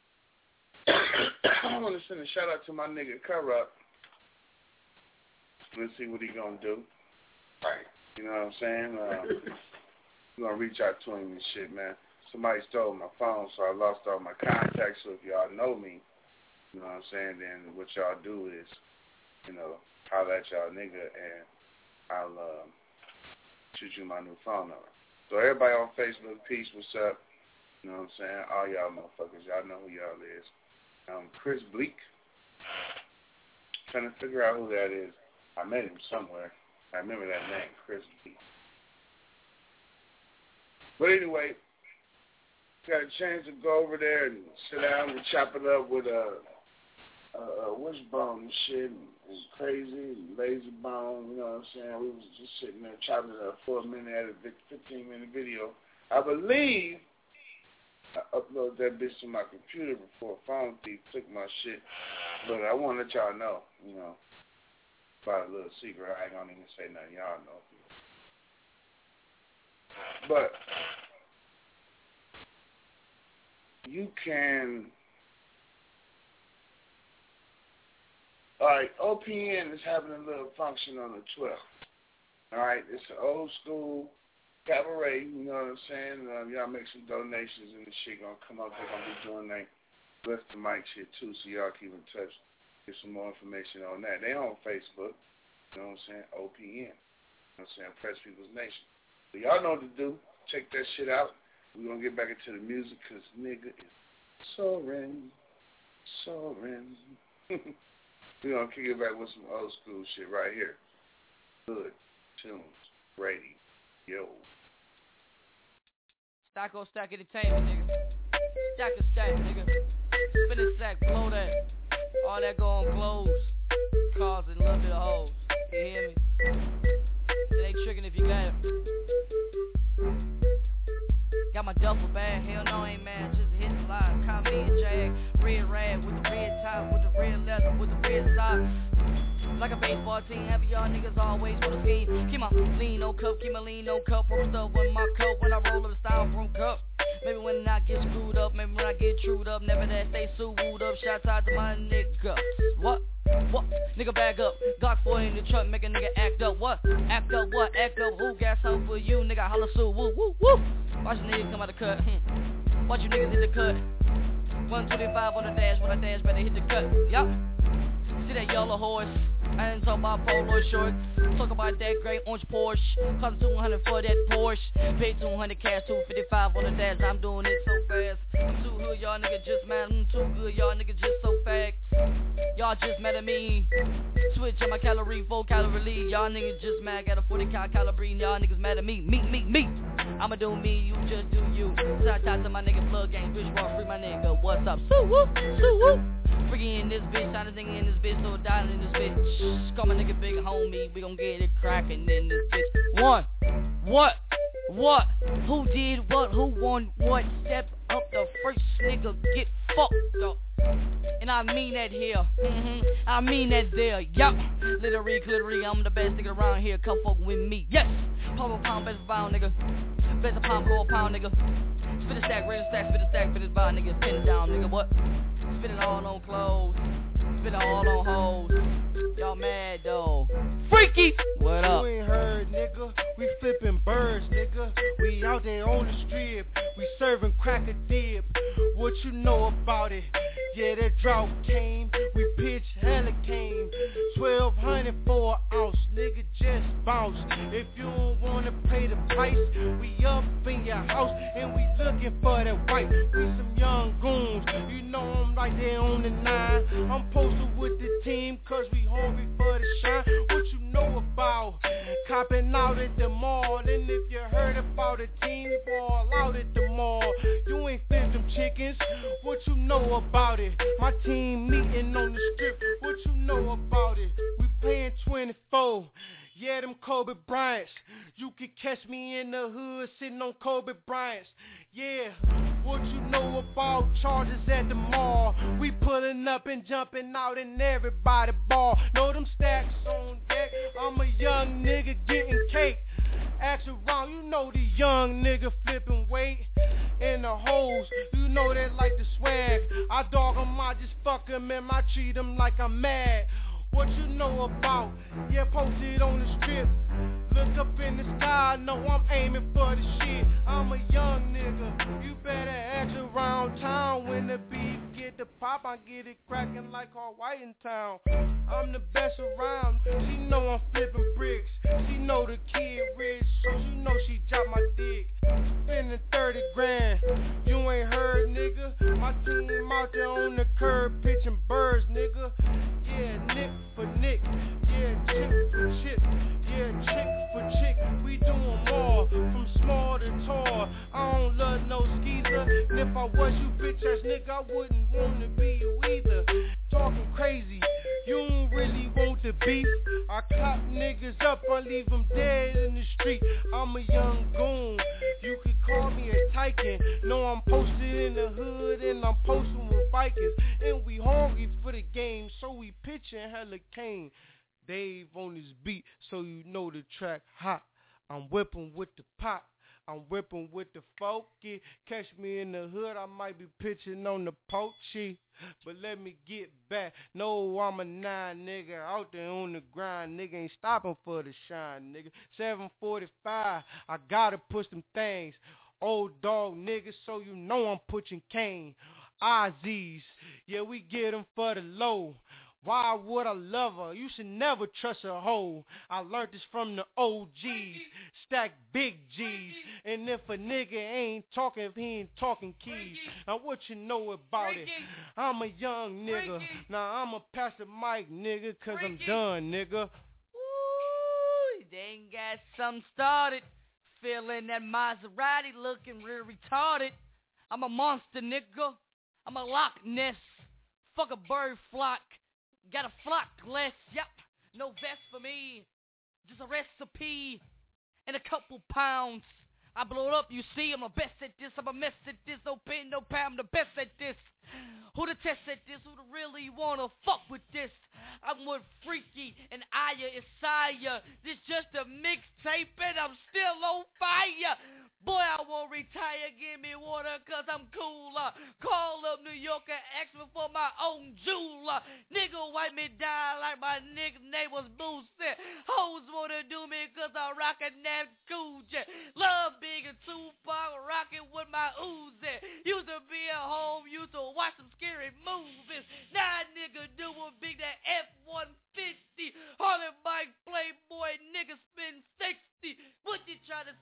I want to send a shout out to my nigga Corrupt. Let's see what he gonna do. Right. You know what I'm saying? We're gonna reach out to him and shit, man. Somebody stole my phone, so I lost all my contacts. So if y'all know me, you know what I'm saying, then what y'all do is, you know, holler at y'all nigga, and I'll shoot you my new phone number. So everybody on Facebook, peace, what's up? You know what I'm saying? All y'all motherfuckers, y'all know who y'all is. Chris Bleak. Trying to figure out who that is. I met him somewhere. I remember that name, Chris Bleak. But anyway, got a chance to go over there and sit down and chop it up with Wishbone and shit and Crazy and Lazy Bone, you know what I'm saying? We was just sitting there chopping it up for a minute, at a 15-minute video. I believe I uploaded that bitch to my computer before a phone thief took my shit. But I want to let y'all know, you know, about a little secret. I ain't gonna even say nothing. Y'all know. But you can. All right, OPN is having a little function on the 12th. All right, it's an old school cabaret, you know what I'm saying? Y'all make some donations and the shit gonna come up. They're gonna be doing their Lift the Mic shit too, so y'all keep in touch. Get some more information on that. They on Facebook, you know what I'm saying? OPN, you know what I'm saying? Press People's Nation. So y'all know what to do. Check that shit out. We're gonna get back into the music, cause nigga is soaring. We're gonna kick it back with some old school shit right here. Good Tunes Radio. Stacko Stack Entertainment, nigga. Stack, nigga. Spin a sack, blow that. All that go on clothes. Cars and a little bit of hoes. You hear me? It ain't tricking if you got it. Got my duffel bag, hell no, ain't mad, just a hit the line. Call me and Jag, red rag with the red top, with the red leather, with the red socks. Like a baseball team, happy y'all niggas always with a scheme. Keep my lean, no cup, keep my lean, no cup. Roll stuff with my cup when I roll up the styrofoam cup. Maybe when I get screwed up, maybe when I get trued up. Never that stay sued up, shout out to my niggas. What? Nigga back up, Glock 4 in the truck, make a nigga act up. What? Act up what? Act up who? Gas out for you, nigga, holla sue, woo, woo, woo. Watch the niggas come out the cut, Watch you niggas hit the cut. 125 on the dash, when I dash, better hit the cut, yup. See that yellow horse? I ain't talk about polo shorts. Talk about that great orange Porsche. Cost $200 for that Porsche. Paid $200 cash, $255 on the dash. I'm doing it so fast. I'm too hood, y'all niggas just mad. I'm too good, y'all niggas just so fast. Y'all just mad at me. Switch on my calorie, 4 calorie lead. Y'all niggas just mad, got a 40 calorie. Y'all niggas mad at me. Me. I'ma do me, you just do you. Shout out to my nigga Plug Gang, Bitch Raw, free my nigga. What's up? Soo woo. Freaky in this bitch, trying to think in this bitch, so dying in this bitch. Call my nigga big homie, we gon' get it crackin' in this bitch. One, what? Who did what? Who won what? Step up, the first nigga get fucked up. And I mean that here, I mean that there, yup. Literally, I'm the best nigga around here, come fuck with me, yes. Pound, best pound, nigga. Best pound, go a pound, nigga. Spit a stack, spit a stack, spit it by, nigga. Spin it down, nigga, what? Spit it all on clothes, spit it all on hoes. Y'all mad though. Freaky! What up? You ain't heard, nigga. We flipping birds, nigga. We out there on the strip. We serving cracker dip. What you know about it? Yeah, that drought came. We pitch hella came. 1200 for an ounce, nigga, just bounce. If you don't wanna pay the price, we up in your house and we looking for that white. We some young goons, you know I'm right there on the 9. I'm posted with the team cause we hungry for the shine. What you know about copping out at the mall? And if you heard about the team, ball out at the mall. You ain't flipped them chickens, what you know about it? My team meeting on the strip, what you know about it? We playing 24, yeah, them Kobe Bryants. You can catch me in the hood sitting on Kobe Bryants. Yeah, what you know about charges at the mall? We pulling up and jumping out and everybody ball. Know them stacks on deck, I'm a young nigga getting cake. Ask around, you know the young nigga flipping weight in the hoes. You know they like the swag. I dog 'em, I just fuck 'em, and I treat 'em like I'm mad. What you know about? Yeah, posted on the strip. Look up in the sky, know I'm aiming for the shit. I'm a young nigga, you better ask around town. When the beef get the pop, I get it cracking like all white in town. I'm the best around, she know I'm flipping bricks. She know the kid rich, so she know she dropped my dick. Spending 30 grand, you ain't heard, nigga. My team out there on the curb pitching birds, nigga. Yeah, Nick for Nick, yeah, chick for chick, yeah, chick for chick. We do 'em all, from small to tall. I don't love no skeezer, and if I was you bitch ass nigga, I wouldn't wanna be you either. Talking crazy, you don't really want the beef. I cop niggas up, I leave them dead in the street. I'm a young goon, you could call me a Titan. No, I'm posted in the hood and I'm posting with Vikings. And we hungry for the game, so we pitching hella cane. Dave on this beat, so you know the track hot. I'm whipping with the pop, I'm whipping with the funky. Catch me in the hood, I might be pitching on the poachy. But let me get back. No, I'm a 9 nigga out there on the grind. Nigga ain't stopping for the shine, nigga. 745, I gotta push them things. Old dog nigga, so you know I'm pushing cane. Ozzy's, yeah, we get them for the low. Why would I love her? You should never trust a hoe. I learned this from the OGs. Stack big G's. And if a nigga ain't talking, if he ain't talking keys. Now what you know about it? I'm a young nigga. Now I'ma pass the mic, nigga, cause I'm done, nigga. Ooh, they ain't got something started. Feeling that Maserati looking real retarded. I'm a monster, nigga. I'm a Loch Ness. Fuck a bird flock. Got a flock less, yep. No vest for me. Just a recipe and a couple pounds. I blow it up, you see. I'm the best at this. I'm a mess at this. No pin, no pound. I'm the best at this. Who to test at this? Who to really wanna fuck with this? I'm with Freaky and Aya Isaiah. This just a mixtape and I'm still on fire. Boy, I won't retire, give me water, cause I'm cooler. Call up New York and ask me for my own jeweler. Nigga wipe me down like my nigga name was Boosie. Hoes wanna do me cause I'm rockin' that Gucci. Love Big and Tupac, rockin' with my Uzi. Used to be at home, used to watch some scary movies. Now nigga doing big that F-150.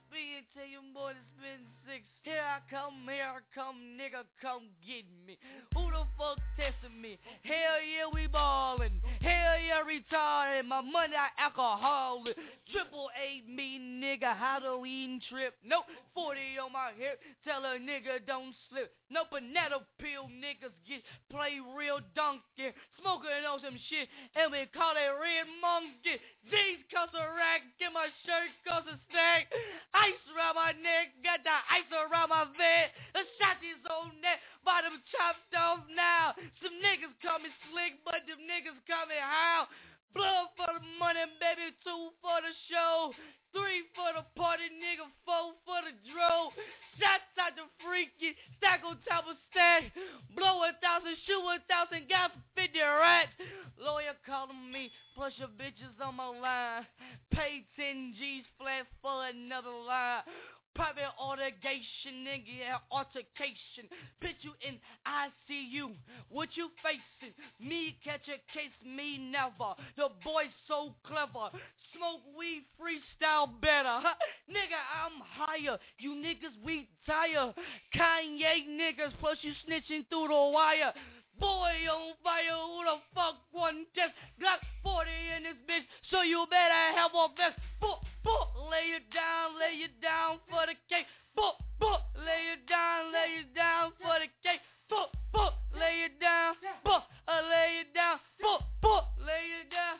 speed, tell your boy to spend 6. Here I come, nigga, come get me. Who the fuck testing me? Hell yeah, we ballin'. Hell yeah, retarded. My money, alcoholic. 888 me, nigga, Halloween trip. Nope, 40 on my hip, tell a nigga don't slip. No banana peel, niggas get play real donkey. Smoking on some shit, and we call it red monkey. These cost a rack, get my shirt cost a stack. Ice around my neck, got the ice around my bed. The shotty's on neck, bottom chopped off now. Some niggas call me slick, but them niggas call me how? Blood for the money, baby, 2 for the show. 3 for the party, nigga, 4 for the dro. Shots out the freaky, stack on top of stack. Blow 1,000, shoot 1,000, got 50 rats. Lawyer calling me, plus your bitches on my line. Pay 10 G's flat for another line. Private altercation, nigga, altercation. Bitch, you in ICU. What you facing? Me catch a case, me never. The boy so clever. Smoke weed, freestyle better. Huh? Nigga, I'm higher. You niggas, we tired. Kanye niggas, plus you snitching through the wire. Boy on fire, who the fuck won this? Got 40 in this bitch, so you better have a vest. Lay it down for the cake. Lay it down for the cake. Lay it down, lay it down, lay it down,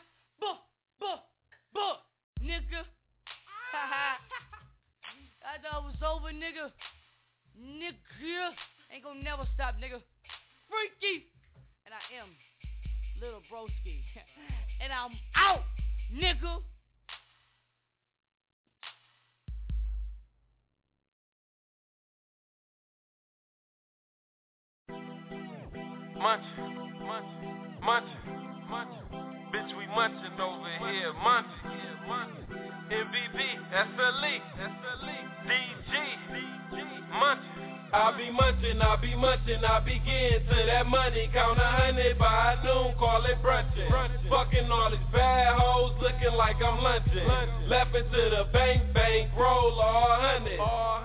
nigga. I thought it was over, nigga. Nigga, ain't gonna never stop, nigga. Freaky, and I am Little Broski, and I'm out, nigga. Munchin', bitch, we munchin' over here, munchin', MVP, SLE, DG, munchin'. I be munchin', I begin to that money, count 100 by noon, call it brunchin'. Fucking all these bad hoes, looking like I'm lunchin'. Left into the bank, roll all 100.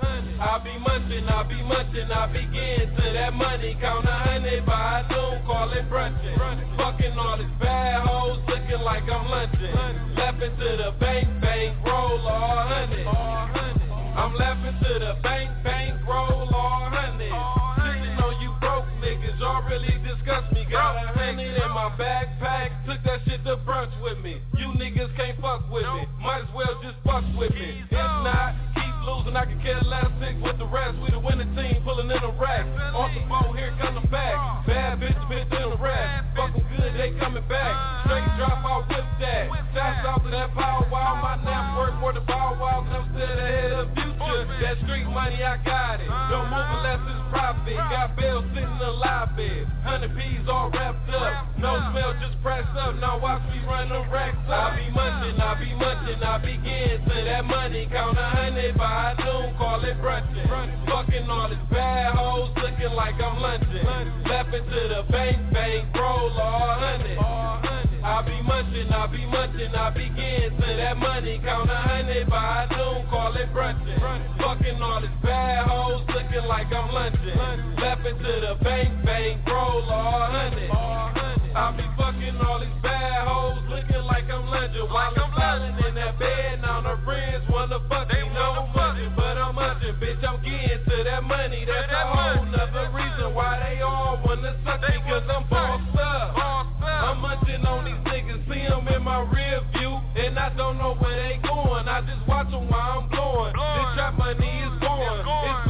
I be munchin', I begin to that money, count 100 by noon, call it brunchin'. Fucking all these bad hoes, looking like I'm lunchin'. Left into the bank, roll all 100. I'm laughing to the bank, roll all 100. Sitting on you broke niggas, y'all really disgust me. Got 100 in my backpack, took that shit to brunch with me. You niggas can't fuck with me, might as well just fuck with me. If not, keep losing, I can care less. Six with the rest, we the winning team, pulling in a rack. Off the boat, here come the back. Bad bitch in the rack. Fuck them good, they coming back. Straight drop, I'll whip that. Shouts out to that power wow, my nap work more than Bow Wow, cause I'm still ahead of future. That street money, I got it. Don't move unless it's profit. Got bills sitting in the lobby. 100 P's all wrapped up. No smell, just press up. Now watch me run the racks up. I be munchin', I begin to that money. Count 100 by noon, call it brunchin'. Fucking all these bad hoes, looking like I'm lunchin'. Left into the bank, roll all 100. I be munchin', I begin to that money. Count 100 by noon, call it brunchin'. Fucking all these bad hoes, looking like I'm lunchin'. Left into the bank, roll all 100. I be fucking all these bad hoes, looking like I'm lunchin'. While I'm lying in that bed, now my friends wanna fuck me. No money, but I'm munchin', bitch, I'm getting to that money. That's a whole nother reason why they all wanna suck me, cause I'm bossed up. I'm munchin' on these niggas, see them in my rear view, and I don't know where they going. I just watch them while I'm blowing. This trap money is going.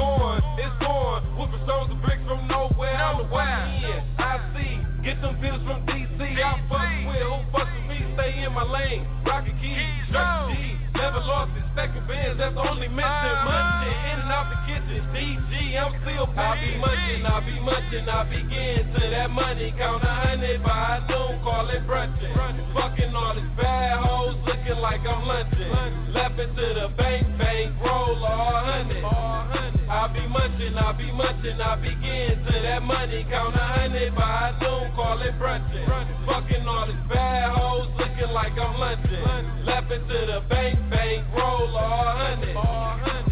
Whooping stones and bricks from nowhere on the way in. I see, get them pills from DC. I fuck with, who fucks with me, stay in my lane. Rocket keys, Struck G, never lost it. Stacking bands, that's only mention. Munchin', in and out the kitchen. DG, I'm still paying. I be munchin', I begin to that money. Count 100 by noon, call it brunchin'. Fucking all these bad hoes, looking like I'm lunchin'. Left into the bank, roll all 100. I be munchin', I begin to that money. Count 100 by noon, call it brunchin'. Fucking all these bad hoes, looking like I'm lunchin'. Left into the bank, roll all 100.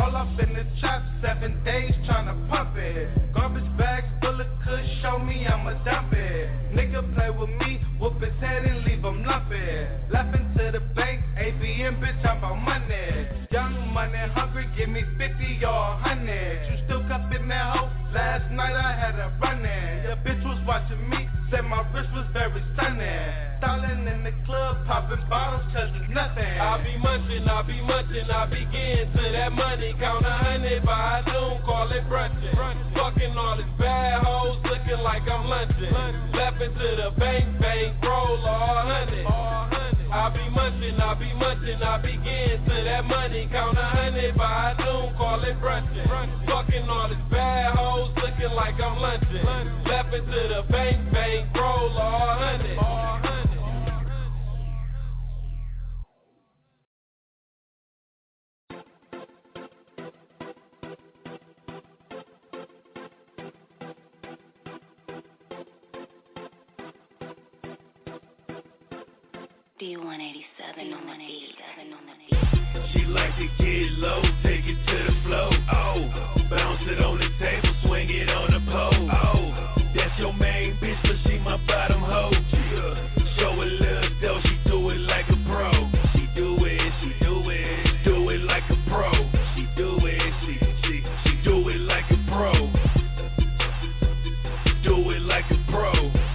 All up in the chop, 7 days tryna pump it. Garbage bags full of kush, show me I'ma dump it. Nigga play with me, whoop his head and leave him lumpy. Laughing to the bank, ABM bitch, I'm about money. Young money, hungry, give me 50 or 100. You still cupping that hoe? Last night I had a running. Your bitch was watching me, said my wrist was very stunning. Stalling in the club, popping bottles, cause it's nothing. I be munching, I be getting to that money. Count 100 by noon, call it brunching. Fucking all these bad hoes, looking like I'm lunching. Laughing to the bank, roll all 100. I be munching, I be getting to that money. Count 100 by noon, call it brunching. Fucking all these bad hoes, looking like I'm lunching. Laughing to the bank, roll all 100. D187 on the beat. She like to get low, take it to the floor. Oh, bounce it on the table, swing it on the pole. Oh, that's your main bitch, but she my bottom hoe. Yeah. Show a little dough, she do it like a pro. She do it like a pro. She do it like a pro. Do it like a pro.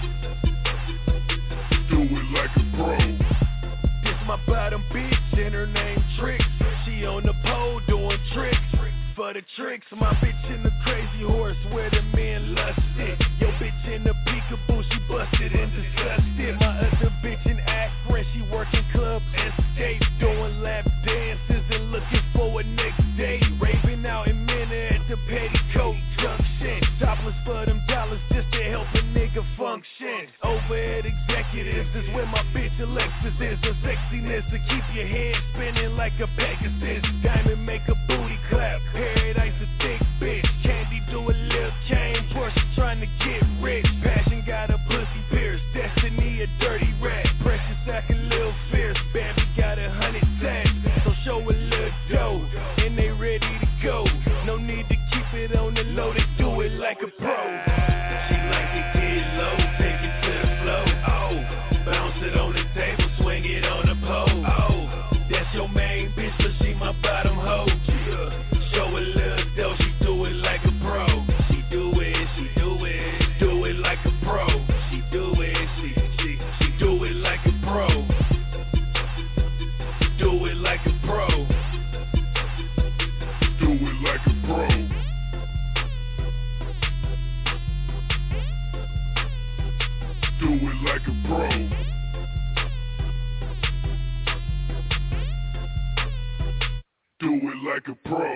Do it like a pro. My bottom bitch and her name Tricks. She on the pole doing tricks. For the tricks, my bitch in the crazy horse where the men lusted. Yo bitch in the peekaboo, she busted and disgusted. My other bitch in Akron, she working club escape, doing lap dances and looking for a next date. Raving out in Minna at the Petticoat Junction. Topless for them dollars just to help a nigga function. Overhead executives is where my bitch Alexis is. The sexiness to keep your head spinning like a Pegasus. Diamond make a booty clap. Paradise a thick bitch. Candy do a little cane. Porsche trying to get rich. Passion got a pussy pierced. Destiny a dirty rat. Precious act a little fierce. Baby got 100 tats. So show a little dough. And they ready to go. No need to keep it on the low. They do it like a pro. She like to get low. Take it to the floor. Oh, bounce it on the table. Swing it on the pole. Oh, that's your main bitch, but she my bottom hoe. Yeah. Show a little dough, she do it like a pro. She do it like a pro. She do it like a pro. Do it like a pro. Do it like a pro. Do it like a pro. Do it like a pro.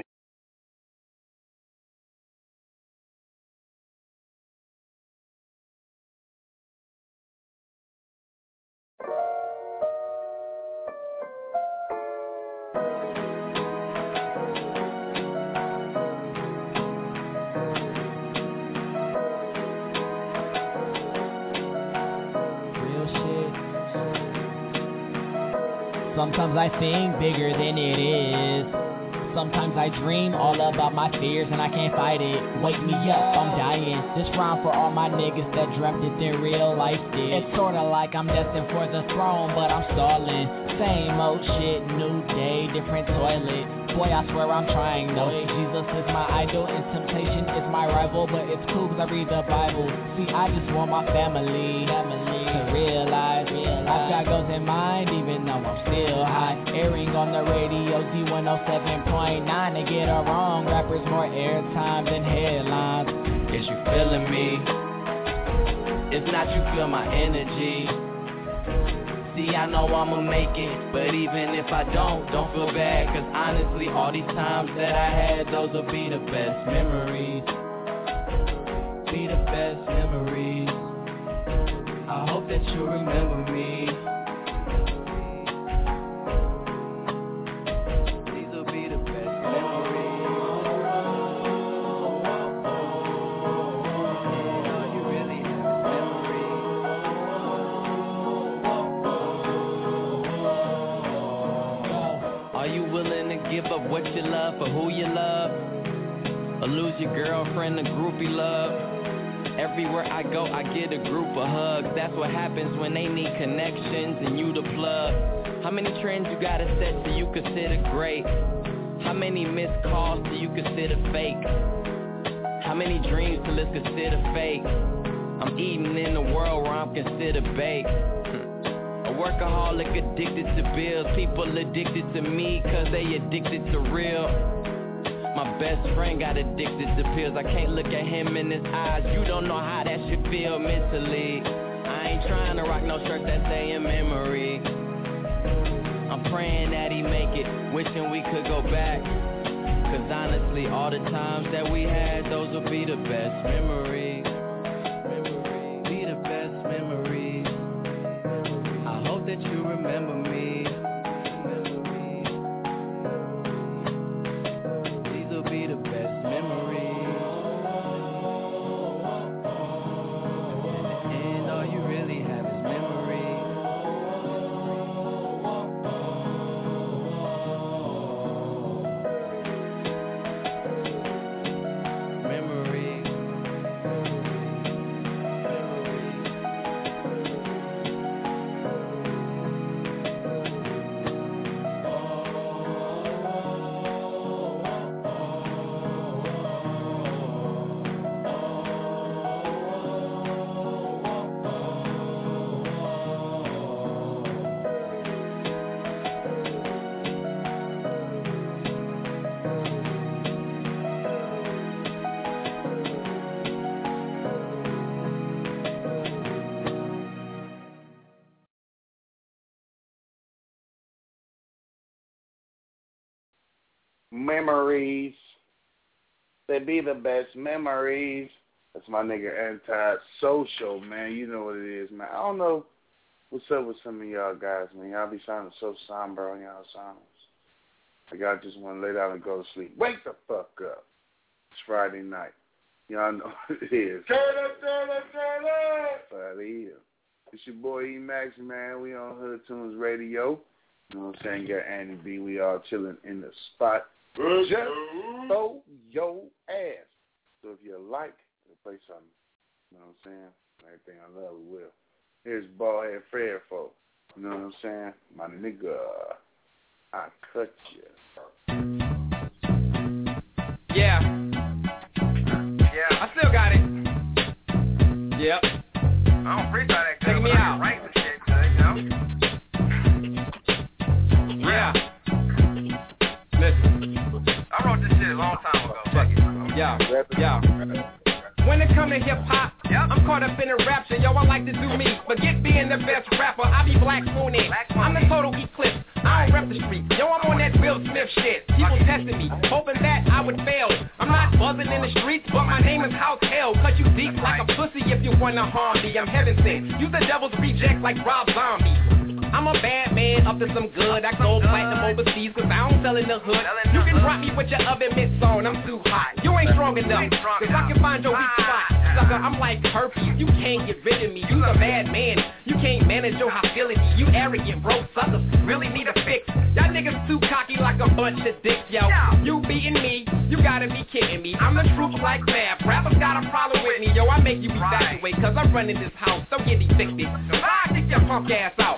Sometimes I think bigger than it is. Sometimes I dream all about my fears and I can't fight it. Wake me up, I'm dying. This round for all my niggas that dreamt it in real life did. It's sorta like I'm destined for the throne, but I'm stalling. Same old shit, new day, different toilet. Boy, I swear I'm trying though. Jesus is my idol and temptation is my rival, but it's cool cause I read the Bible. See, I just want my family to realize I've got goals in mind even though I'm still high. Airing on the radio, D107.9. To get it wrong, rappers more airtime than headlines. Is you feeling me? If not, you feel my energy. See, I know I'ma make it, but even if I don't feel bad, cause honestly, all these times that I had, those will be the best memories. Be the best memories. I hope that you remember me. These will be the best memories. You really have memories. Are you willing to give up what what you love for who you love, or lose your girlfriend to groupie love. Everywhere I go, I get a group of hugs. That's what happens when they need connections and you the plug. How many trends you gotta set so you consider great? How many missed calls do you consider fake? How many dreams till it's considered fake? I'm eating in a world where I'm considered bait. A workaholic addicted to bills. People addicted to me cause they addicted to real. My best friend got addicted to pills. I can't look at him in his eyes. You don't know how that shit feel mentally. I ain't trying to rock no shirt that say in memory. I'm praying that he make it, wishing we could go back. Cause honestly, all the times that we had, those will be the best memories. Be the best memories. I hope that you remember me. These will be the best memories. And all you really have is memories. Memories. They be the best memories. That's my nigga Anti-Social, man. You know what it is, man. I don't know what's up with some of y'all guys, man. Y'all be sounding so somber on y'all songs. Like y'all just want to lay down and go to sleep. Wake the fuck up. It's Friday night. Y'all know what it is. Turn up. It's your boy E-Max, man. We on Hood Tunes Radio. You know what I'm saying? Got Andy B. We all chilling in the spot. Just throw your ass. So if you like, we'll play something. You know what I'm saying? Everything I love, we will. Here's Ballhead Fred, folks. You know what I'm saying? My nigga, I cut you. Yeah. I still got it. Yep. I don't freestyle that good. Take me out. Write the shit good, you know? Yeah. Listen. I wrote this shit a long time ago. Fuck it. Yeah. When it come to hip-hop, I'm caught up in a rapture. Yo, I like to do me. Forget being the best rapper. I be Black Moon-in. I'm the total eclipse. I don't rep the street. Yo, I'm on that Will Smith shit. People testing me, hoping that I would fail. I'm not buzzing in the streets, but my name is House Hell. Cut you deep like a pussy if you wanna harm me. I'm heaven sent. You the devil's reject like Rob Zombie. I'm a bad man, up to some good. I go platinum overseas, cause I don't sell in the hood. You can drop me with your oven mitts on, I'm too hot. You ain't strong enough, cause I can find your weak spot. Sucker, I'm like herpes, you can't get rid of me. You's a bad man, you can't manage your hostility. You arrogant, broke suckers, really need a fix. Y'all niggas too cocky like a bunch of dicks, yo. You beating me, you gotta be kidding me. I'm the truth like Fab, rappers got a problem with me. Yo, I make you evacuate, cause I'm running this house, don't get evicted. So I kick your punk ass out.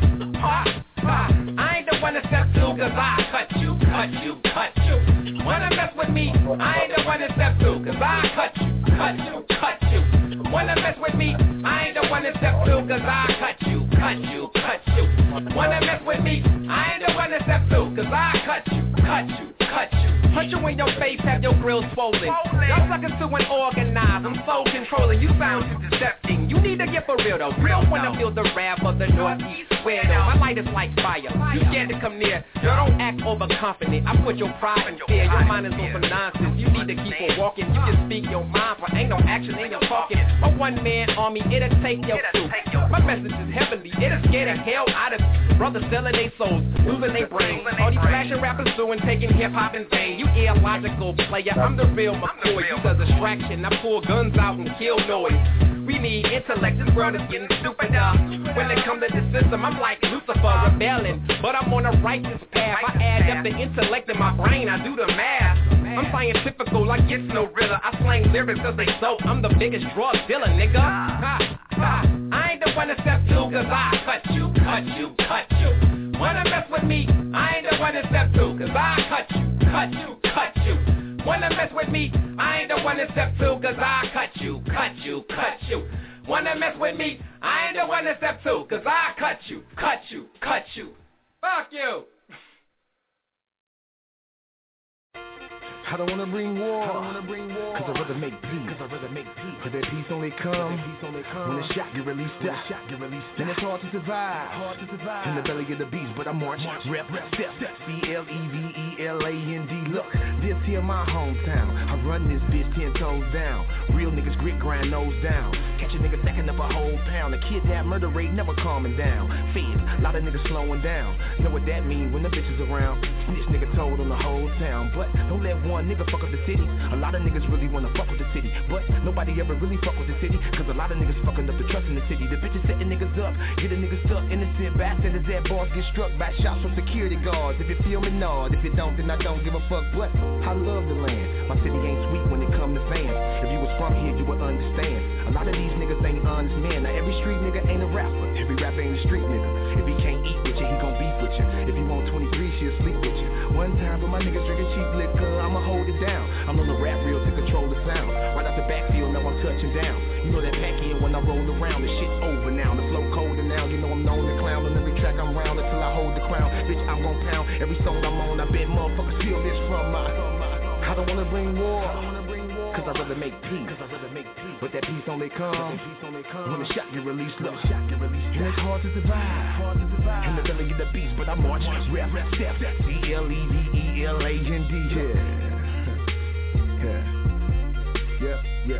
I ain't the one to step to, cause I cut you. Wanna mess with me, I ain't the one to step to, cause I cut you. Wanna mess with me, I ain't the one to step to, cause I cut you. Wanna mess with me, I ain't the one to step to, cause I cut you. Punch you in your face, have your grill swollen. Y'all suckers too unorganized, I'm soul controlling. You sound too decepting, you need to get for real though. You don't wanna feel the wrath of the Northeast square though. My light is like fire, you scared to come near. You don't act overconfident, I put your pride in fear. Your mind is on some nonsense, you need to keep on walking. You can speak your mind, but ain't no action in your talking. A one-man army, it'll take your truth. My message is heavenly, it'll scare the hell out of you. Brothers selling their souls, losing their brains. All these flashing rappers doing, taking hip-hop in vain. You illogical player, I'm the real McCoy. You the distraction, I pull guns out and kill noise. We need intellect, this world is getting stupider. When it comes to the system, I'm like Lucifer, rebelling. But I'm on a righteous path. I add up the intellect in my brain, I do the math. I'm scientifical, I get no realer. I slang lyrics cause they so, I'm the biggest drug dealer, nigga. I ain't the one to step to, cause I cut you. Wanna mess with me? I ain't the one to step to, cause I cut you. Wanna mess with me? I ain't the one to step to, cause I cut you. Wanna mess with me? I ain't the one to step to, cause I cut you. Fuck you. I don't wanna bring war, cause I'd rather make peace. Cause that peace only come when the shot get released out. Then it's hard to survive in the belly of the beast. But I march, rep, step, CLEVELAND. Look, this here my hometown. I run this bitch 10 toes down. Real niggas grit, grind nose down. Catch a nigga stacking up a whole pound. The kidnap murder rate never calming down. Feds, a lot of niggas slowing down. Know what that mean when the bitch is around. Snitch nigga told on the whole town. But don't let one nigga fuck up the city. A lot of niggas really wanna fuck with the city, but nobody ever really fuck with the city. Cause a lot of niggas fucking up the trust in the city. The bitches setting niggas up, getting niggas stuck. Innocent bystanders at bars get struck by shots from security guards. If you feel me, nod. If you don't, then I don't give a fuck. But I love the land. My city ain't sweet when it come to fans. If you was from here, you would understand. A lot of these niggas ain't honest men. Now every street nigga ain't a rapper. Every rapper ain't a street nigga. If he can't eat with you, he gon' beef with you. If you want 23, she'll sleep with you. One time for my niggas drinking cheap liquor, I'ma hold it down. I'm on the rap reel to control the sound. Right out the backfield, now I'm touching down. You know that pack in when I roll around. The shit over now, the flow colder now. You know I'm known to clown. On every track I'm round until I hold the crown. Bitch, I'm gon' pound every song I'm on. I bet motherfuckers feel this from my. I don't wanna bring war, cause I'd rather make peace. But that peace only come when the shot get released. Look, and it's hard to survive in the belly of the beast. But I march, rap, step, CLEVELAND. Yeah.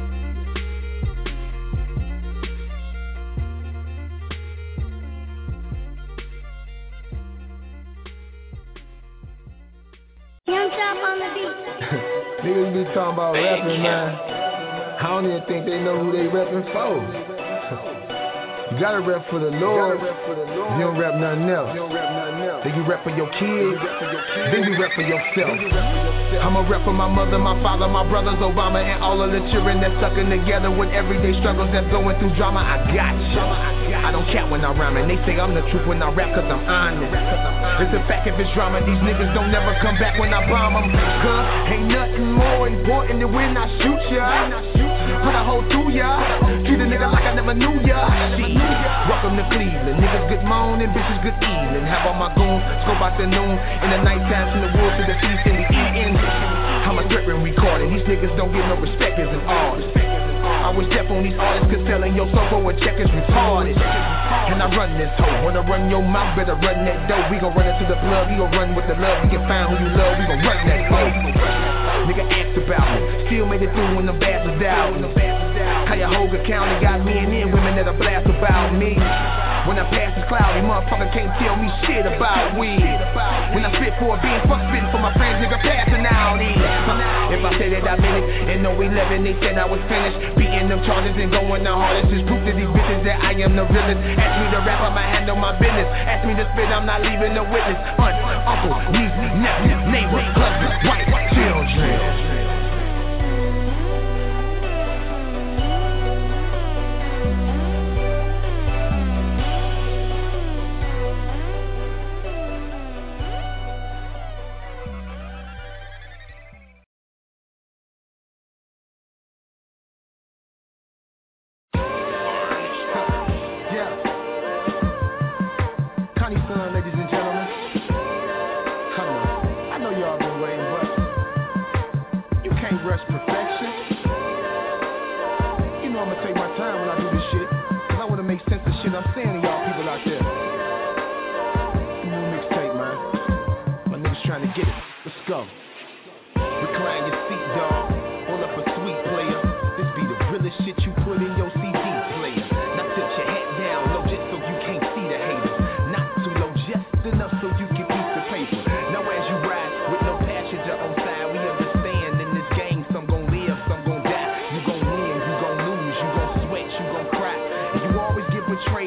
Young Chop on the beat. Niggas be talking about rapping, man. I don't even think they know who they rapping for. You gotta rap for the Lord. You don't rap nothing else. Then you rap for your kids. Then you rap for yourself. I'ma rap for my mother, my father, my brothers, Obama, and all of the children that's sucking together with everyday struggles that's going through drama. I got you. I don't cap when I rhyme, and they say I'm the truth when I rap cause I'm honest. It's a fact if it's drama, these niggas don't never come back when I bomb them. Cause ain't nothing more important than when I shoot ya. Put a hole through ya. Treat a nigga like I never knew ya. See, welcome to Cleveland. Niggas good morning, bitches good evening. Have all my goons, scope out the noon. In the night time from the woods to the feast and we eating. I'm a threat when recording. These niggas don't get no respect as an artist. I was deaf on these artists cause selling your soul for a check is retarded. And I run this hoe. Wanna run your mouth, better run that dough. We gon' run into the plug, we gon' run with the love. We can find who you love, we gon' run that hoe. Nigga asked about me, still made it through when the bastards out. Cuyahoga County got men and women that'll blast about me. When I pass this cloudy, motherfucker can't tell me shit about weed. When I spit for a bean, fuck spitting for my friends, nigga passing out these. If I say that I meant it, in 011 they said I was finished. Beating them charges and going the hardest. Just proof to these bitches that I am the realest. Ask me to rap, I'ma handle my business. Ask me to spit, I'm not leaving no witness. Aunt, uncle, niece, nephew, neighbor, husband, wife, children.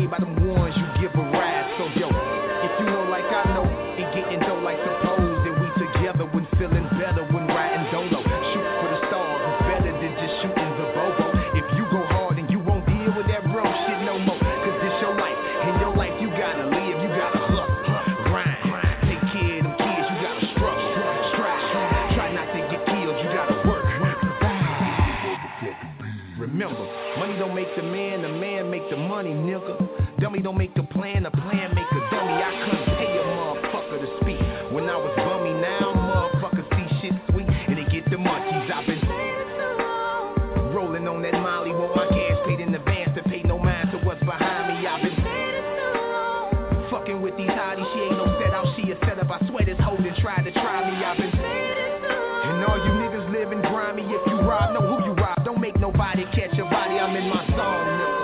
by them ones you give a ride. So yo, if you know like I know, and getting dough like suppose, then we together when feeling better when riding dolo. Shoot for the stars, it's better than just shooting the bobo. If you go hard and you won't deal with that broke shit no more, cause this your life, in your life you gotta live, you gotta grind, take care of them kids, you gotta struggle, strive, try not to get killed, you gotta work. Remember, money don't make the man make the money, nigga. Dummy don't make the plan make a dummy. I couldn't pay a motherfucker to speak when I was bummy. Now motherfuckers see shit sweet and they get the munchies. I've been rolling on that Molly, want my cash paid in advance to pay no mind to what's behind me. I've been fucking with these hotties, she ain't no set out, she a setup. I swear this hoe done tried to try me. I've been and all you niggas living grimy. If you rob, know who you rob. Don't make nobody catch your body. I'm in my zone, nigga.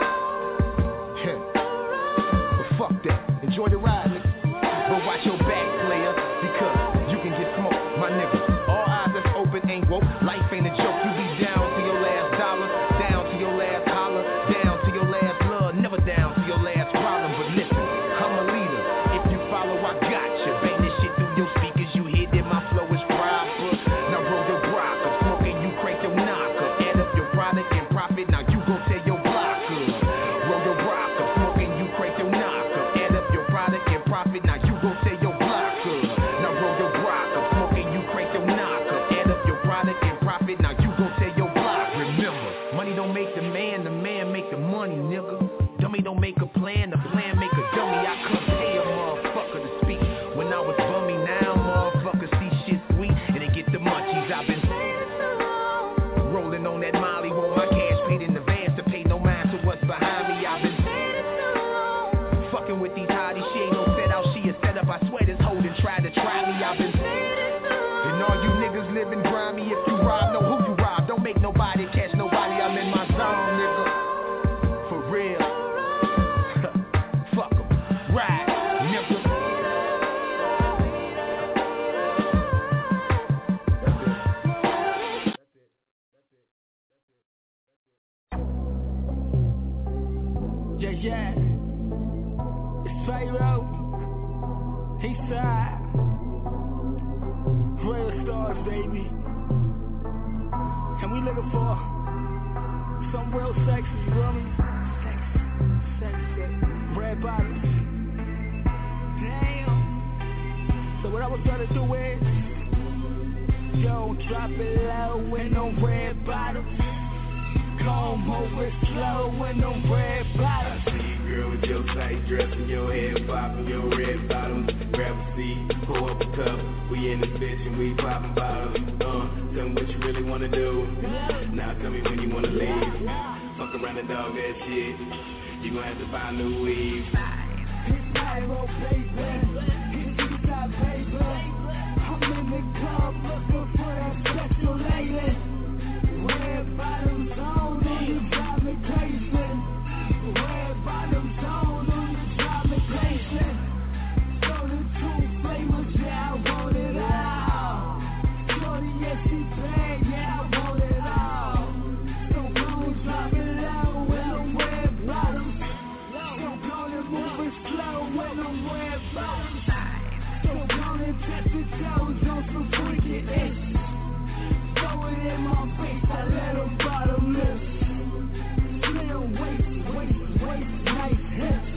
But fuck that, enjoy the ride, nigga. But watch your back, player, because you can get smoked, my nigga. All eyes that's open ain't woke. Life ain't a joke. You be down to your last dollar, down to your last holler, down to your last love, never down to your last problem. But listen, I'm a leader. If you follow, I got you. Bang this shit through your speakers. You hear that my flow is proper. Now roll your rock up, smoking you crank your knocker. Add up your product and profit. Now you gon' tell your blocker. Roll your rock up, smoking you crank your knocker. Add up your product and profit. Now you gon' tell your blocker. Now roll your rock up, smoking you crank your knocker. Add up your product and profit. Now you gon' tell your blocker. Remember, money don't make the man make the money, nigga. Dummy don't make a plan, the plan make a dummy. I couldn't pay a motherfucker to speak when I was bummy. Now motherfuckers see shit sweet and they get the munchies. I've been rolling on that Molly, want my cash paid in advance to pay no mind to what's behind me. I've been fucking with these hotties, she ain't no set out, she a setup. I swear this hoe done tried to try me. I've been and all you niggas living grimy. If you rob, know who you rob. Don't make nobody catch nobody. I'm in my zone, nigga. For real. Fuck 'em. Ride, nigga. Yeah. It's Pharaoh. Eastside. Real stars, baby. And we looking for some real sexy, you know me? Sexy. Red bottoms. Damn. So what I was gonna do is, yo, drop it low with no red bottoms. Comb over slow with no red bottoms. I see you, girl, with your tight dress and your head popping, your red bottoms. Grab a seat, pour up a cup. We in this bitch and we popping bottles. Tell me what you really wanna do. Now tell me when you wanna leave. Fuck around and dog that shit. You gon' have to find new weave. It's Pyro, baby. It's Eastside, baby. I'm in the club looking for that special lady. Red bottoms on you drive me crazy. Red bottoms on you drive me crazy. So the two flavors, yeah, I want it all. Shorty, yes, she bad, yeah, I want it all. So come drop it low with them red bottoms. So come and move it slow with them red bottoms. So come and touch your toes on some freaky itch. Throw it in my face, I let them bottomless. Slim waist, nice hips.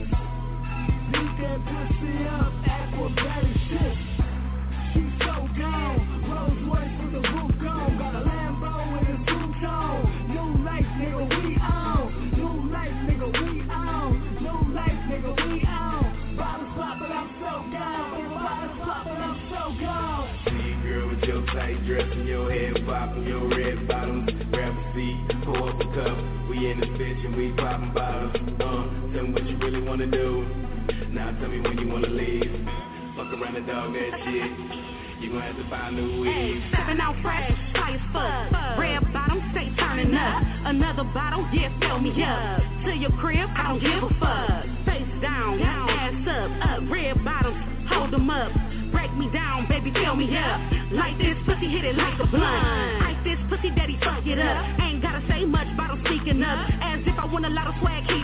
Beat that pussy up, acrobatic shit. She's so gone, Rolls Royce with the roof gone. Got a Lambo and a two-tone. New life, nigga, we on. New life, nigga, we on. New life, nigga, we on. Bottles poppin', I'm so gone. Bottles poppin', I'm so gone. See you, girl, with your tight dress and your head popping, your red bottoms. Grab a seat, pour up a cup. We in this bitch and we popping bottles. Tell me what you really wanna do. Now tell me when you wanna leave. Fuck around and dog that shit. You gon' have to find new weave. Stepping out fresh, fly as fuck. Red bottom, stay turning up. Another bottle, yeah, fill me up. To your crib, I don't give a fuck. Face down, ass up, red bottoms, hold them up. Break me down, baby, fill me up. Like this pussy, hit it like a blunt. Ice this pussy, daddy, fuck it up. Ain't gotta say much, bottle speaking up. As if I want a lot of swag, keep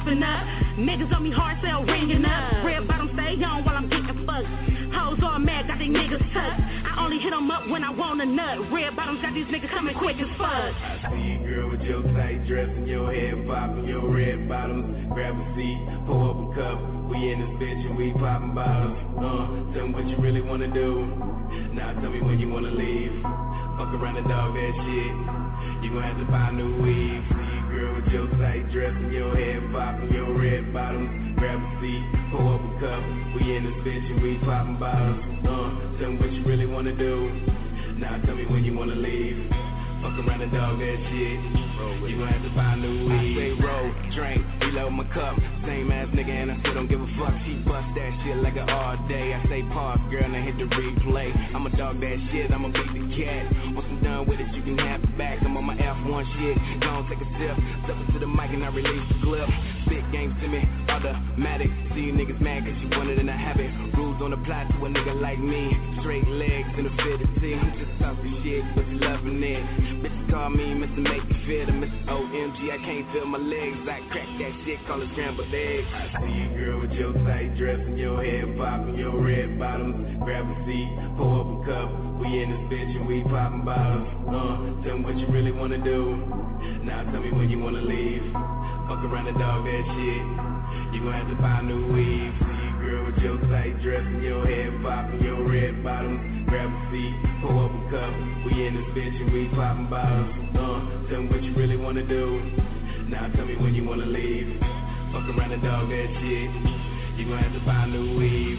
popping up. Niggas on me hard sell ringing up. Red bottom stay on while I'm getting fucked. Hoes all mad, got these niggas tucked. I only hit them up when I want a nut. Red bottoms got these niggas coming quick as fuck. I see you, girl, with your tight dress and your head popping, your red bottoms. Grab a seat, pour up a cup. We in this bitch and we popping bottles. Tell me what you really wanna do. Now tell me when you wanna leave. Fuck around and dog that shit. You gon' have to buy new weave. See you, girl, with your tight dress and your head popping, your red bottoms. Grab a seat, pour up a cup. We in this bitch and we popping bottles. Tell me what you really wanna do. Now tell me when you wanna leave. Fuck around and dog that shit. You gon' have to buy new weed. I say roll, drink, reload my cup. Same ass nigga and I still don't give a fuck. She bust that shit like an all day. I say pause, girl, and I hit the replay. I'ma dog that shit, I'ma beat the cat. Once I'm done with it, you can have it back. I'm on my F1 shit. Gon' take a sip, step it to the mic and I release the clip. Spit game to me, automatic. See you niggas mad cause you wanted and I have it. Rules don't apply to a nigga like me. Straight legs in a fitted tee. I'm just talking shit, but you loving it. Bitches call me Mr. Make You Fit or Mr. OMG, I can't feel my legs. I crack that shit, call it scrambled eggs. I see you, girl, with your tight dress and your head popping, your red bottoms. Grab a seat, pour up a cup. We in this bitch and we popping bottles. Tell me what you really wanna do. Now tell me when you wanna leave. Fuck around and dog that shit. You gon' have to buy new weave. See you, girl, with your tight dress and your head popping, your red bottoms. Grab a seat, pour up a cup. We in this bitch and we popping bottles. Tell me what you really wanna do. Now tell me when you wanna leave. Fuck around and dog that shit. You gon' have to buy new weave.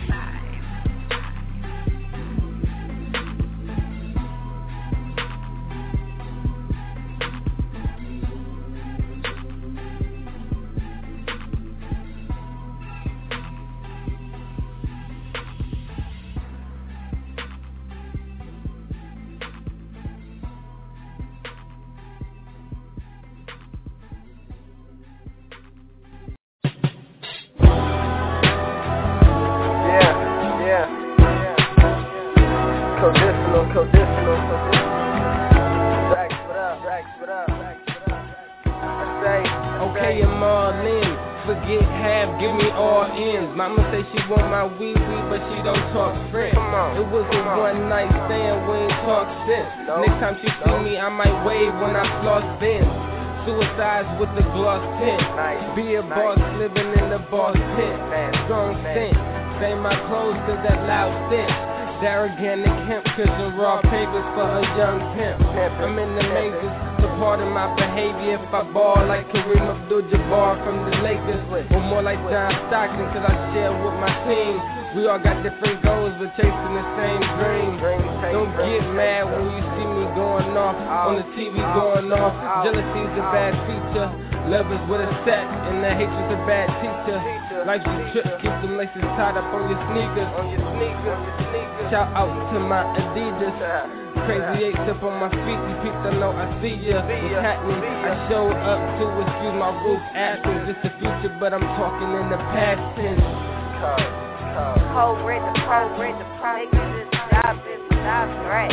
Mama say she want my wee but she don't talk French. It was a one night stand, we ain't talk since. Next time she see me, I might wave when I floss Benz. Suicides with the gloss tint. Be a boss living in the boss tent. Strong scent. Say my clothes to that loud stench. Darriganic hemp cushion, raw papers for a young pimp. I'm in the majors, so pardon my behavior if I ball like Kareem Abdul-Jabbar from the Lakers, or more like John Stockton, cause I share with my team. We all got different goals, but chasing the same dream. Don't get mad when you see me going off on the TV going off. Jealousy's a bad feature. Love is with a set, and the hatred's a bad teacher. Life's a trip, keep them laces tied up on your sneakers. Shout out to my Adidas. Crazy 8 up on my feet, you peeped, I know I see ya. What's happening? I showed up to excuse my roof asking. Just the future, but I'm talking in the past tense. Cold red the pro, niggas just stop right.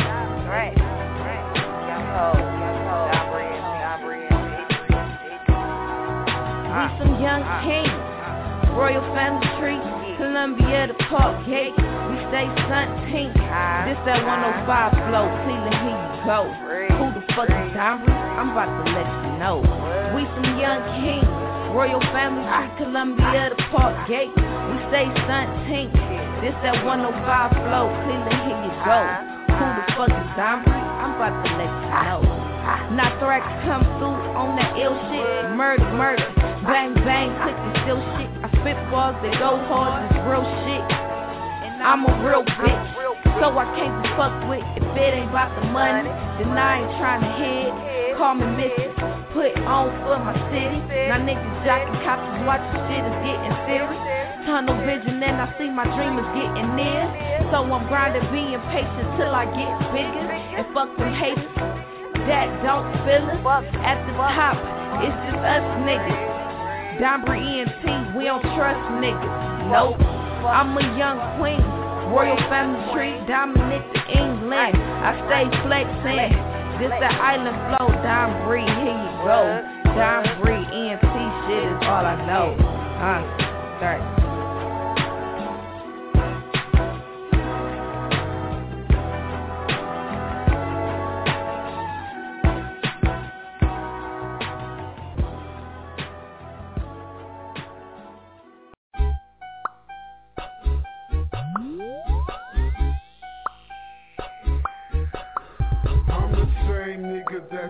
We some young kings, Royal Family Tree, Columbia the Park Gate. We stay sun pink. This that 105 flow, Cleveland, here you go. Who the fuck is Domry? I'm about to let you know. We some young kings, Royal Family Tree, Columbia the Park Gate. We stay sun pink. This that 105 flow, Cleveland, here you go. Who the fuck is Domry? I'm about to let you know. Now thrax come through on that ill shit. Murder, bang, bang, click the still shit. I spit balls that go hard, this real shit. I'm a real bitch, so I can't be fucked with. If it ain't about the money, then I ain't trying to hit. Call me Mrs. Put on for my city. Now niggas jocking cops watching shit is getting serious. Tunnel vision and I see my dream is getting near. So I'm grinding, being patient till I get bigger. And fuck them haters that don't feel us. At the top, it's just us niggas. Domry ENT, we don't trust niggas. Nope, I'm a young queen. Royal Family Tree, dominant to England. I stay flexing. This the island flow. Domry, here you go. Domry ENT shit is all I know.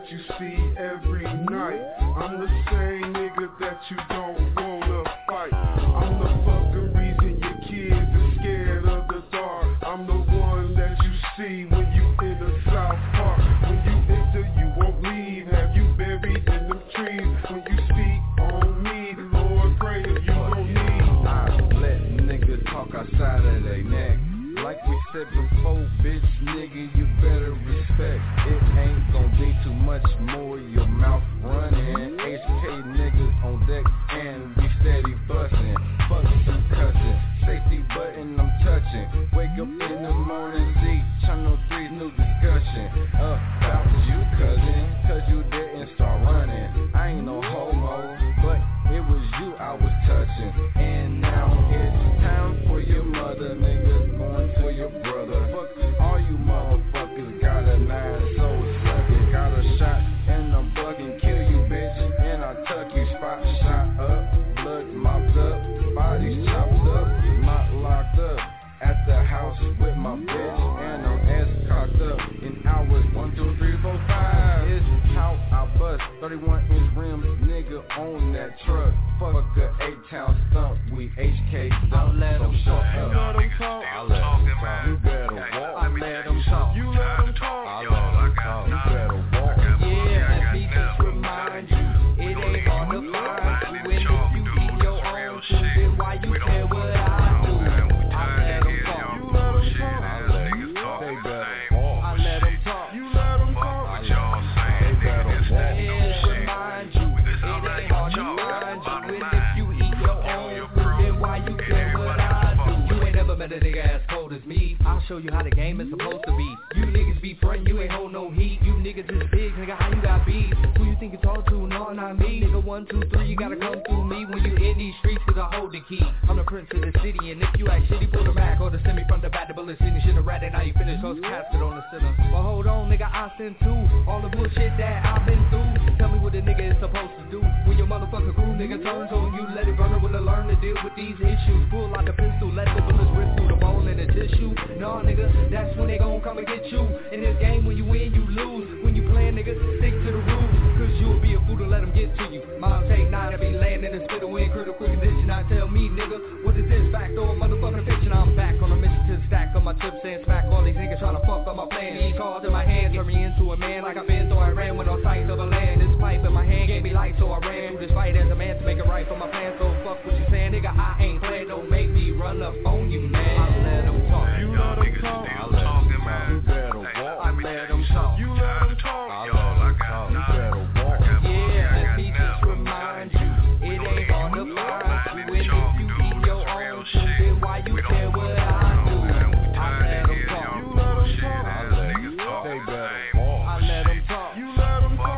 that you see every night. I'm the same nigga that you don't wanna fight. I'm the fucking reason your kids are scared of the dark. I'm the one that you see when you in the South Park. When you enter, you won't leave. Have you buried in them trees? When you speak on me, Lord, pray if you gon' need. I let niggas talk outside of their neck. Like we said before, bitch, nigga, you better respect. It ain't gon' be too much more, your mouth running. HK niggas on deck and we steady bustin'. Fuck some cussing, safety button I'm touching. Wake up in the morning, see Channel 3's new discussion about you, cousin, cause you didn't start running. I ain't no homo, but it was you I was touching. And now it's time for your mother, niggas going for your brother. Fuck all you motherfuckers, got a 9 soul sucking. Got a shot and I'm bugging, kill you bitch, and I tuck you. Spot shot up, blood mopped up, bodies chopped up, not locked up. At the house with my bitch, and I'm ass cocked up. In hours 1, 2, 3, 4, 5. It's how I bust 31-inch rims, nigga on that truck. Fuck a 8-town stump, we HK dump. So shut up. You let them talk. I let them talk. You better walk. I let them talk. You let them talk. I let them talk. You better walk. Yeah, let me just remind you, it ain't hard to find you. And if you eat your own food, then why you care what I do? I let them talk. You let them talk. I let them talk. They better walk. I let them talk. You let them talk. They better walk. Yeah, remind you, it ain't hard to find you. And if you eat your own food, then why you care what I do? You ain't never met a nigga as cold as me. I'll show you how the game is supposed to be. You niggas be frontin', you ain't hold no heat. You niggas is big, nigga, how you got beef? Who you think you talk to? No, not me. Nigga, 1, 2, 3, you gotta come through me when you in these streets, cause I hold the key. I'm the prince of the city, and if you act shitty, pull the Mac or the semi from the back, the bullet sitting, shit a rat, and now you finish, cause casket on the center. But hold on, nigga, I sent too. All the bullshit that I've been through. Tell me what a nigga is supposed to do. When your motherfucker crew, nigga, turns on you, let it burn or will it learn to deal with these issues? Pull out the pistol, let the bullets rip through the bone and the tissue. Nah, nigga, that's when they gon' come and get you. In this game, when you win, you lose. When you play, nigga, stick to the rules, cause you'll be a fool to let them get to you. Mom take 9 and be laying in the spittle in critical condition. I tell me, nigga, what is this, fact or motherfucking fiction? I'm back on a mission to stack on my chips and smack all these niggas tryna fuck up my plan. These cards in my hand turn me into a man like I've been, so I ran with no sight of a land. This pipe in my hand gave me light, so I ran through this fight as a man to make it right for my plan. So fuck what you saying, nigga, I ain't playing, don't make me run up on you, man. I let them talk. You let them talk. I let them talk. You better walk. I let them talk. You let them talk. I let them talk. You better walk. Yeah, let me just remind you, it ain't hard to find you. And if you eat your own food, then why you care what I do? I let them talk. You let them talk. I let them talk. They better walk. I let them talk. You let them talk.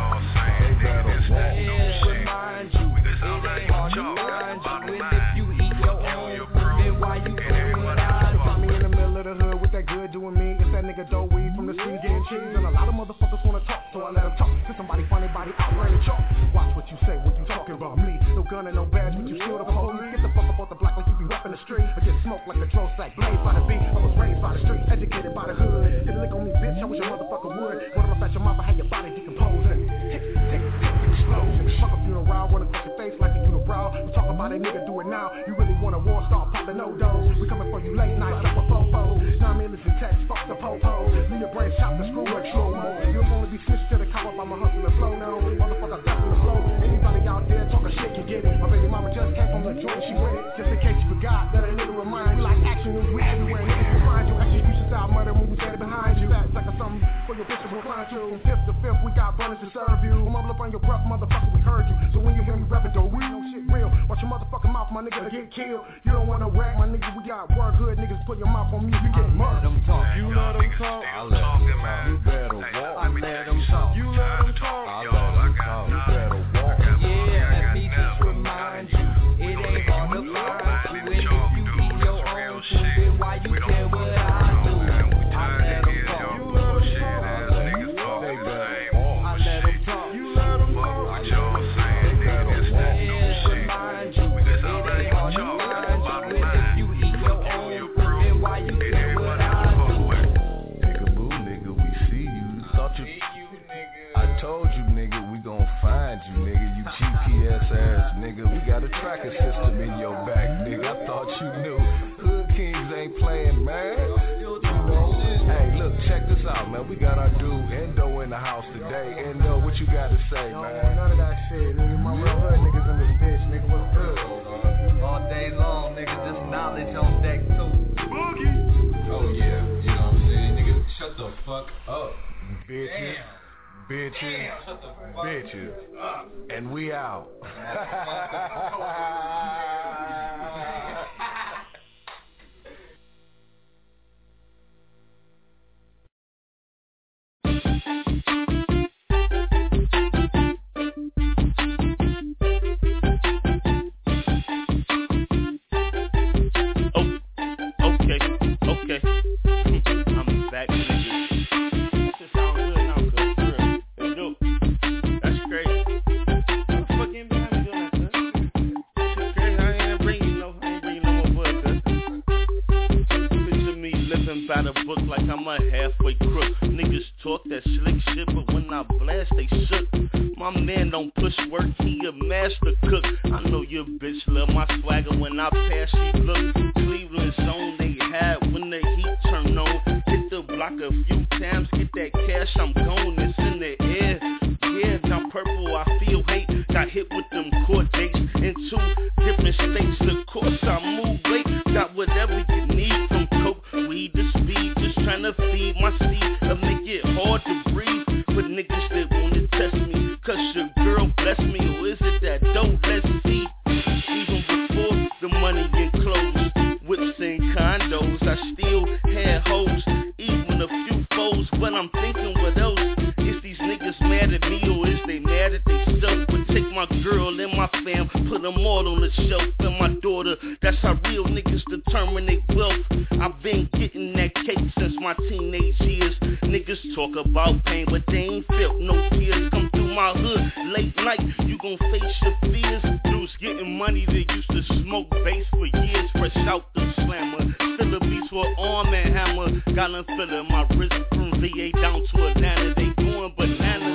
They better walk. Yeah, remind you, it ain't hard to find you. And if you eat your own food, then why you care what I do? Find me in the middle of the hood with that good doing me. It's that nigga dough weed from the street getting cheese. And a lot of motherfuckers wanna talk, so I let them talk. Till somebody find their body out wearing the chalk. Watch what you say when you talking about me. No gun and no badge, but you still the police. Get the fuck up off the block like you be rapping the street. Or get smoked like a dro sack, blazed by the beat. I was raised by the streets, educated by the hood. Hit a lick on me, bitch, I wish your motherfucker would. What if at your mama, how your body decomposing? Tick, tick, tick, explosion. Fuck a funeral, wanna touch your face like a unibrow. We talk about a nigga, do it now. You really want a war, start popping no dose. We coming for you late night, like a fofo. 9 minutes in text, fuck the po-po. Leave your brain chopped and screw a true mo. You'll only be switched to the cop up, I'm a hustler flow now. Motherfucker, duck in the flow. Anybody out there talking shit can get it. My baby mama just came from the joint, she with it. Just in case you forgot, that a nigga remind you. Like action news, we everywhere, niggas will find you. Execution style murder when we stand behind you. That's like a something for your bitch to recline to. From fifth to fifth, we got burners to serve you. Come up on your breath, motherfucker, we heard you. So when you hear me rapping, don't we know shit real. Watch your motherfucking mouth, my nigga, get killed. You don't wanna rap, my nigga, we got work hood niggas. Put your mouth on me, you get murdered. You let them talk. I let them talk. You better walk. I let them talk. You let them talk. I let them talk. You better walk. Yeah, let me just remind you, it ain't hard to find you. And if you eat your own food, then why you care what I do? I let them talk. You let them talk. They better walk. I let them talk. You let them talk. They better walk. Yeah, remind you, it ain't hard to find you. And if you eat your own food, then why you care what I do? Peekaboo, nigga, we see you. Thought you. I told you, nigga, we gon' find you, nigga. You GPS ass, nigga. We got a tracking system in your back, nigga. I thought you knew. Hood Kings ain't playing, man. Hey, look, check this out, man. We got our dude Endo in the house today. Endo, what you got to say, man? None of that shit, nigga. My real hood niggas in this bitch, nigga. What's good? All day long, nigga. Just knowledge on deck too. Boogie. Oh yeah, you know what I'm saying, nigga. Shut the fuck up, bitches. Damn. Bitches, and we out. Okay. I'm back, niggas. By the book like I'm a halfway crook. Niggas talk that slick shit, but when I blast they shook. My man don't push work, he a master cook. I know your bitch love my swagger when I pass, she look. Cleveland zone they had when the heat turn on. Hit the block a few times, get that cash, I'm gone, it's in the air. Yeah, now purple, I feel hate. Got hit with them court dates in 2 different states. Of course I move late, got whatever you need from coke, weed to speed. Just tryna feed my seed and make it hard to breathe. But niggas that wanna test me, cause your girl bless me. Or is it that dope? Let's see. Even before the money and clothes, whips and condos, I still had hoes, even a few foes. But I'm thinking what else? Is these niggas mad at me or is they mad at they self? But take my girl and my fam, put them all on the shelf. And my daughter, that's how real niggas determine their wealth. I've been getting that cake since my teenage years. Niggas talk about pain, but they ain't felt no tears. Come through my hood late night, you gon' face your fears. Dudes getting money, they used to smoke bass for years. Fresh out the slammer, still a beast with arm and hammer. Got them feeling my wrist from VA down to Atlanta. They going bananas.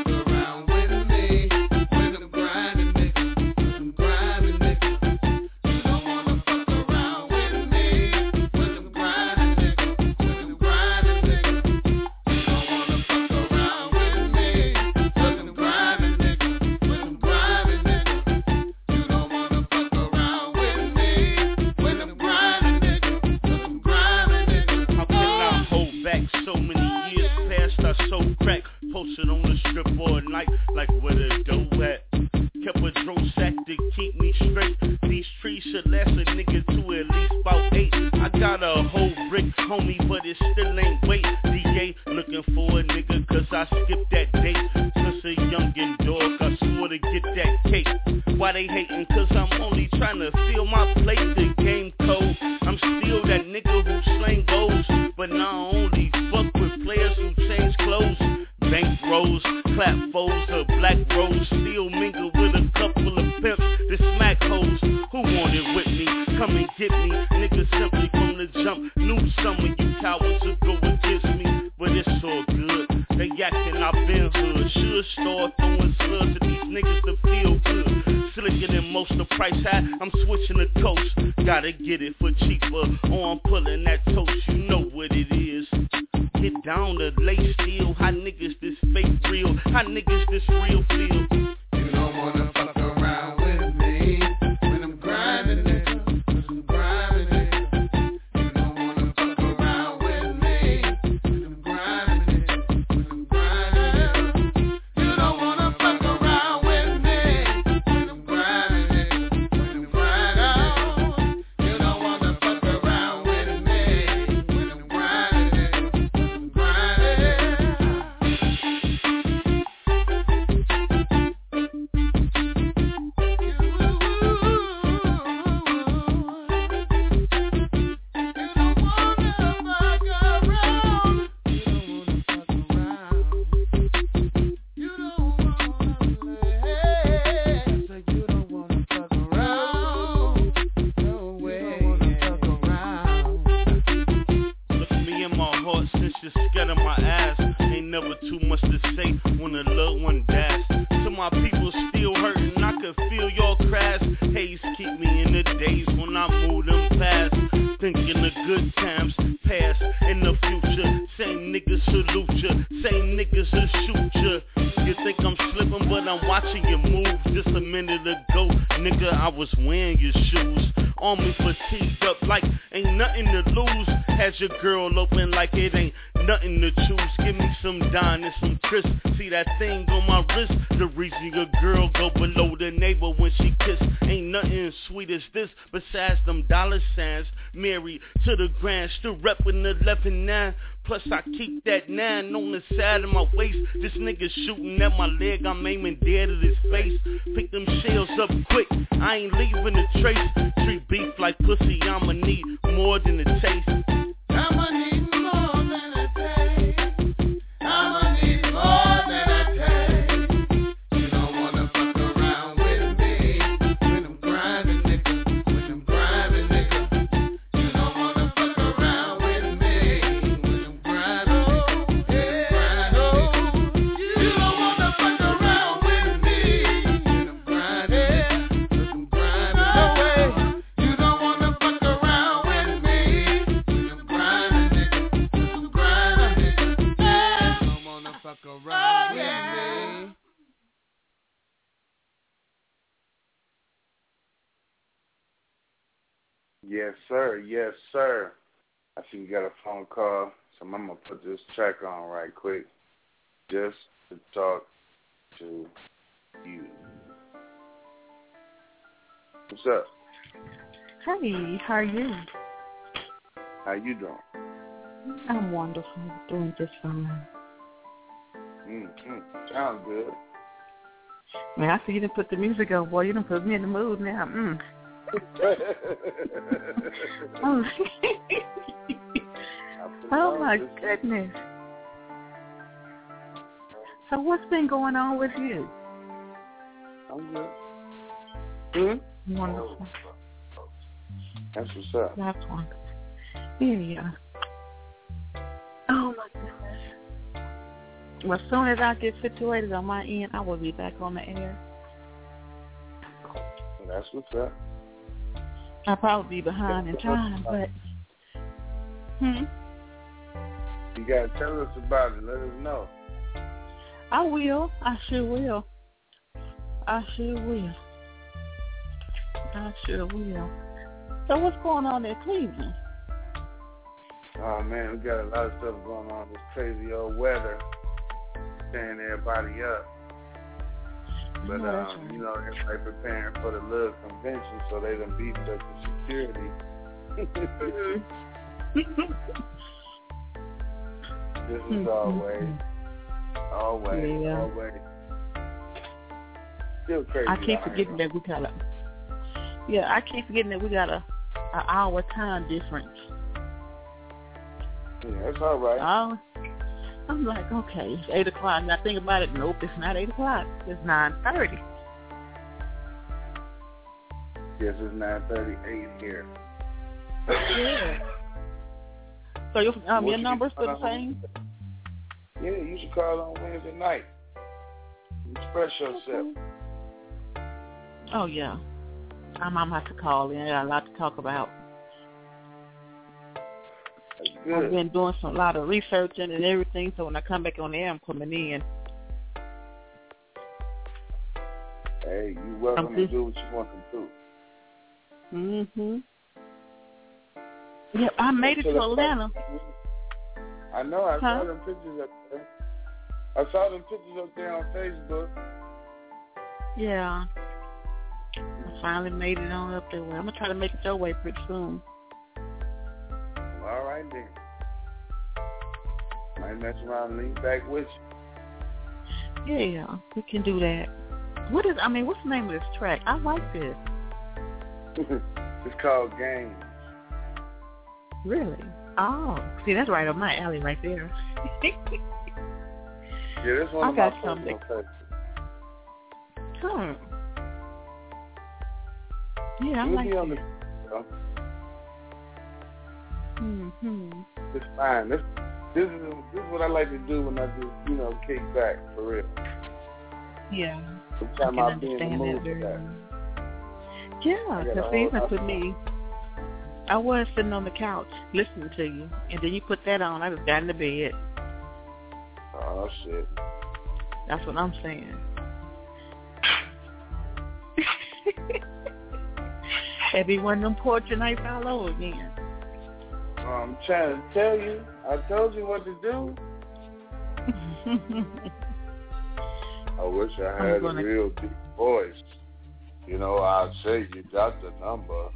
Posted on the strip all night, like where the dough at. Kept a dro sack to keep me straight. These trees should last a nigga to at least about 8. I got a whole brick, homie, but it still ain't weight. DA looking for a nigga, cause I skipped that date. Since a youngin' dog, I swore to get that cake. Why they hating? Cause I'm only trying to fill my plate. The game cold, I'm still that nigga who slang goals. But now I only fuck with players who change clothes. Bank rolls, clap foes, a black rose. Still mingle with a couple of pimps that smack hoes. Who want it with me? Come and get me. Niggas simply from the jump knew some of you cowards would go against me. But it's all good. They yakking, I been hood. Should start throwing slugs at these niggas to feel good. Slicker than most, the price high, I'm switching the coast. Gotta get it for cheaper, or I'm pulling that toast. You know what it is. Get down to lay steel. How niggas this fake real? How niggas this real feel? You don't wanna fuck around with me when I'm grinding it. I'm grinding it. You don't wanna fuck around with me when I'm grinding it. I'm grinding it. You don't wanna fuck around with me when I'm grinding it. I'm grinding it. You don't wanna fuck around with me when I'm grinding it. I'm grinding it. one dash. To my people still hurting, I could feel your crash. Haze keep me in the days when I move them past. Thinking of good times past in the future. Same niggas salute ya, same niggas will shoot ya. You think I'm slipping, but I'm watching you move. Just a minute ago, nigga, I was wearing your shoes. Army fatigued up like ain't nothing to lose. Has your girl open like it ain't nothing to choose. Give me some Don and some Chris. See that thing on my wrist? The reason your girl go below the neighbor when she kiss. Ain't nothing as sweet as this besides them dollar signs. Married to the grand, still reppin' the 11-9. Plus I keep that 9 on the side of my waist. This nigga shooting at my leg, I'm aiming dead at his face. Pick them shells up quick, I ain't leaving a trace. Treat beef like pussy, I'ma need more than a taste. I'ma need more than a taste. I'ma need more than a taste. You don't wanna fuck around with me when I'm grinding, nigga. When I'm grinding, nigga. You don't wanna fuck around with me when I'm grinding, nigga. You don't wanna fuck around with me when I'm grinding, when I'm grinding. No way. You don't wanna fuck around with me when I'm grinding, nigga. When I'm grinding, nigga. You don't wanna fuck around with me. Yes, sir. Yes, sir. I see you got a phone call, so I'm going to put this track on right quick just to talk to you. What's up? Hey, how are you? How you doing? I'm wonderful. Doing just fine. Sounds good. Man, I see you done put the music on, boy. You done put me in the mood now. Oh my goodness. So what's been going on with you? I'm good. Wonderful. That's what's up. That's wonderful. Yeah. Oh my goodness. Well, as soon as I get situated on my end, I will be back on the air. That's what's up. I'll probably be behind in time, but you gotta tell us about it. Let us know. I will. I sure will. I sure will. I sure will. So what's going on in Cleveland? Oh man, we got a lot of stuff going on. This crazy old weather, staying everybody up. But you know, everybody preparing for the little convention, so they done beefed up the security. This is always. Still crazy. I keep forgetting that we got a hour time difference. Yeah, that's all right. I'm like, okay, it's 8 o'clock. And I think about it. Nope, it's not 8 o'clock. It's 9:30. Yes, it's 9:38 here. Yeah. So your number's still the same? Yeah, you should call on Wednesday night. Express yourself. Oh, yeah. I'm going to have to call in. I got a lot to talk about. I've been doing a lot of researching and everything, so when I come back on the air, I'm coming in. Hey, you're welcome to do what you want to do. Yeah, I made it to Atlanta. I know. I saw them pictures up there. I saw them pictures up there on Facebook. Yeah. I finally made it on up there. I'm going to try to make it your way pretty soon. All right, then. Might mess around and lean back with you. Yeah, we can do that. What's the name of this track? I like this. It's called Games. Really? Oh, see, that's right up my alley right there. Yeah, this one of my personal favorites. Yeah, I like it. It's fine. This is what I like to do when I just, kick back, for real. Yeah. Sometimes I'll be in the mood for that. Yeah, because even put me, I was sitting on the couch listening to you, and then you put that on. I just got in the bed. Oh, shit. That's what I'm saying. It'd be one of them portrait nights all over again. I'm trying to tell you. I told you what to do. I wish I had a real deep voice. You know, I'd say you got the number.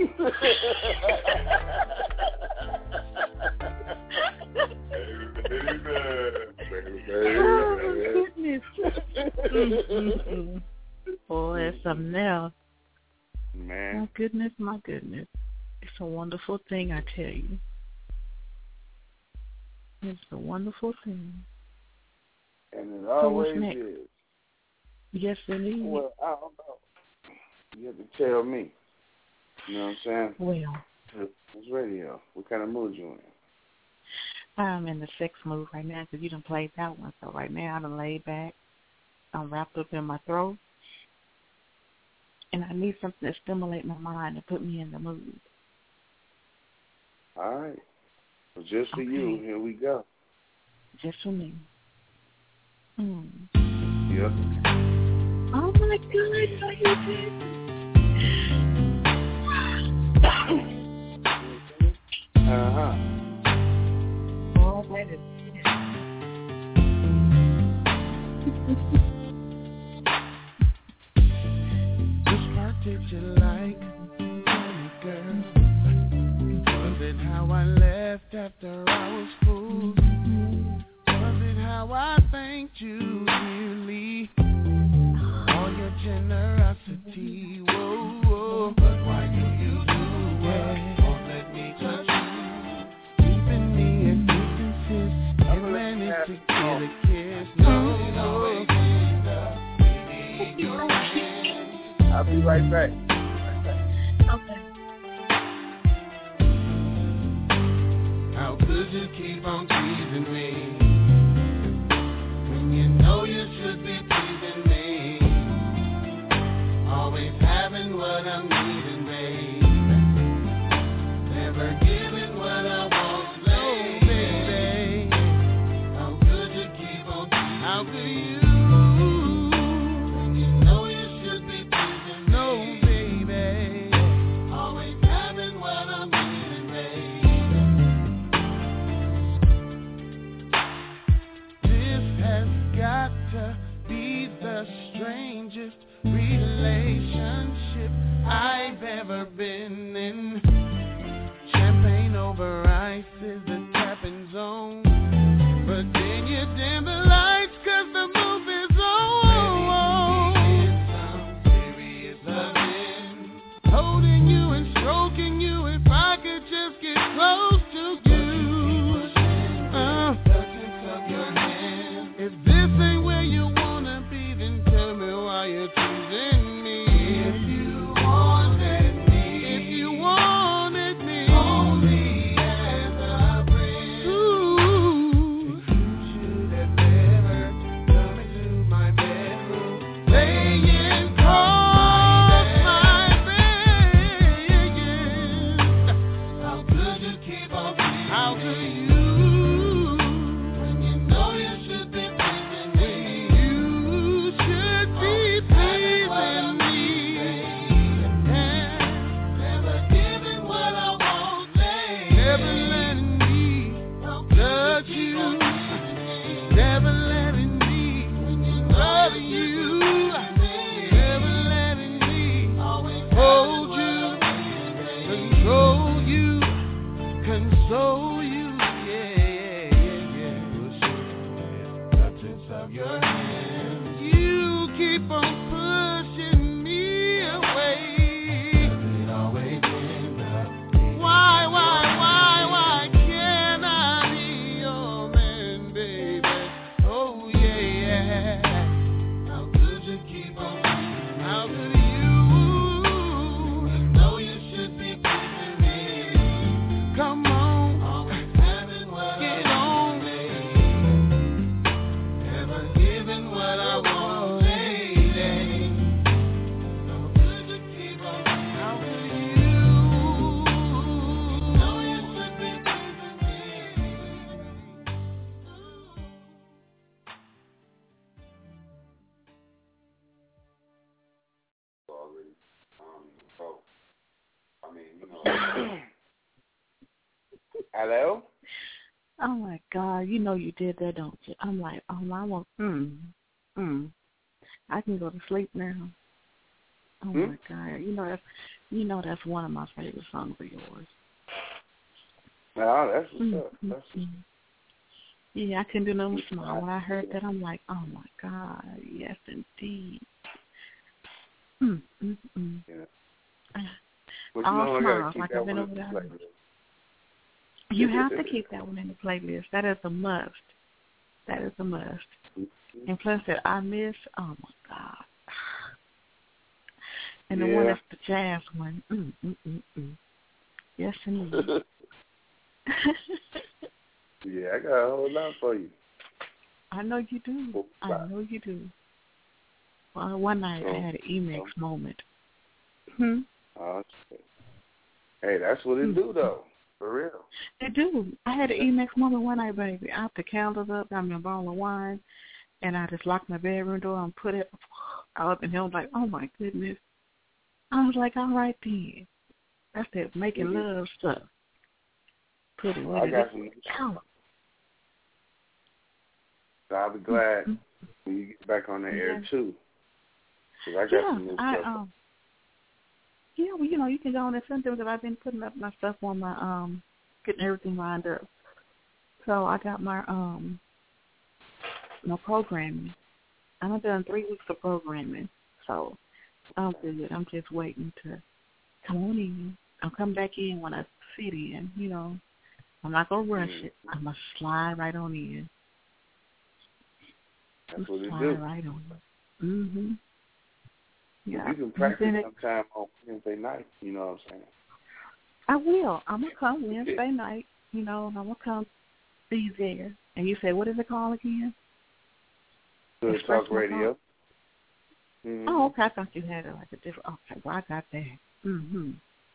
Oh, goodness. Boy, it's something else. Man. My goodness. It's a wonderful thing, I tell you. It's a wonderful thing. And it always is. Yes, it is. Well, I don't know. You have to tell me. You know what I'm saying? Well. It's radio. What kind of mood you in? I'm in the sex mood right now because you done played that one. So right now I done laid back. I'm wrapped up in my throat. And I need something to stimulate my mind and put me in the mood. All right. Well, just for you, here we go. Just for me. Yep. Oh, my goodness. How you doing? Uh-huh. Oh, that is it. Which part did you like? Tell me, girl. Was it how I left after I was fooled? Was it how I thanked you dearly? All your generosity, whoa. But why do you do it? Won't let me touch you. Keeping me at distances. And managed to get a kiss. No. I'll be right back. Okay. How could you keep on teasing me when you know you should be pleasing me? Always having what I'm needing, babe. Never giving what I want, baby. How could you keep on teasing me? How could you? When you know you should be pleasing me. No, baby. Always having what I'm needing, babe. This has got to be the strangest relationship I've ever been in. Champagne over ice is the tapping zone. But then you dim the lights 'cause the move is on. Some serious loving. Holding you and stroking you if I could just get close to you. If this ain't where you wanna be, then tell me why you're choosing me. If you wanted me, only as a friend. Ooh, you should have never come into my bedroom, laying across my bed. How could you keep on being? How could you? Console you, yeah. Touches of your hands. You keep on pushing me away. Does it always end up being why can't I be your man, baby? Oh yeah. How could you keep on? How could you? You know you should be pleasing me. Come on. What I want, baby. Hello? Oh, my God. You know you did that, don't you? I'm like, oh, I want, I can go to sleep now. Oh, my God. You know that's one of my favorite songs of yours. No, that's what's up. That's what's up. Yeah, I couldn't do no smile. When I heard that, I'm like, oh, my God. Yes, indeed. Yeah. Well, all smiles, keep like that I've been one over in the there. playlist. You have to keep that one in the playlist. That is a must. That is a must. And plus that I miss, oh my God. And the one that's the jazz one. Yes, indeed. Yeah, I got a whole lot for you. I know you do. I know you do. Well, one night I had an Emax moment. Hey, that's what it do, though. For real. It do. I had an Emax moment one night, baby. I put the candles up, got me a bottle of wine, and I just locked my bedroom door and put it up, and he was like, oh, my goodness. I was like, all right, then. That's that making love stuff. Put it with I got some. So I'll be glad when you get back on the air, too. Because I got some new stuff. Yeah, well, you can go on and send them because I've been putting up my stuff on my, getting everything lined up. So I got my, programming. I've done 3 weeks of programming. So I'm good. I'm just waiting to come on in. I'll come back in when I fit in, I'm not going to rush it. I'm going to slide right on in. That's what it slide do. Right on. Mm-hmm. Yeah. You can practice sometime on Wednesday night, you know what I'm saying? I will. I'm going to come Wednesday night, and I'm going to come be there. And you say, what is it called again? Good Talk Radio. Mm-hmm. Oh, okay. I thought you had it like a different. Okay, well, I got that. Mm-hmm.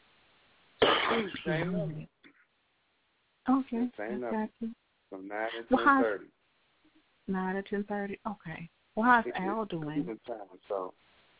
Same number. Okay. Same number. Got you. From 9 to 10:30. 9 to 10:30. Okay. Well, how's Al doing? So,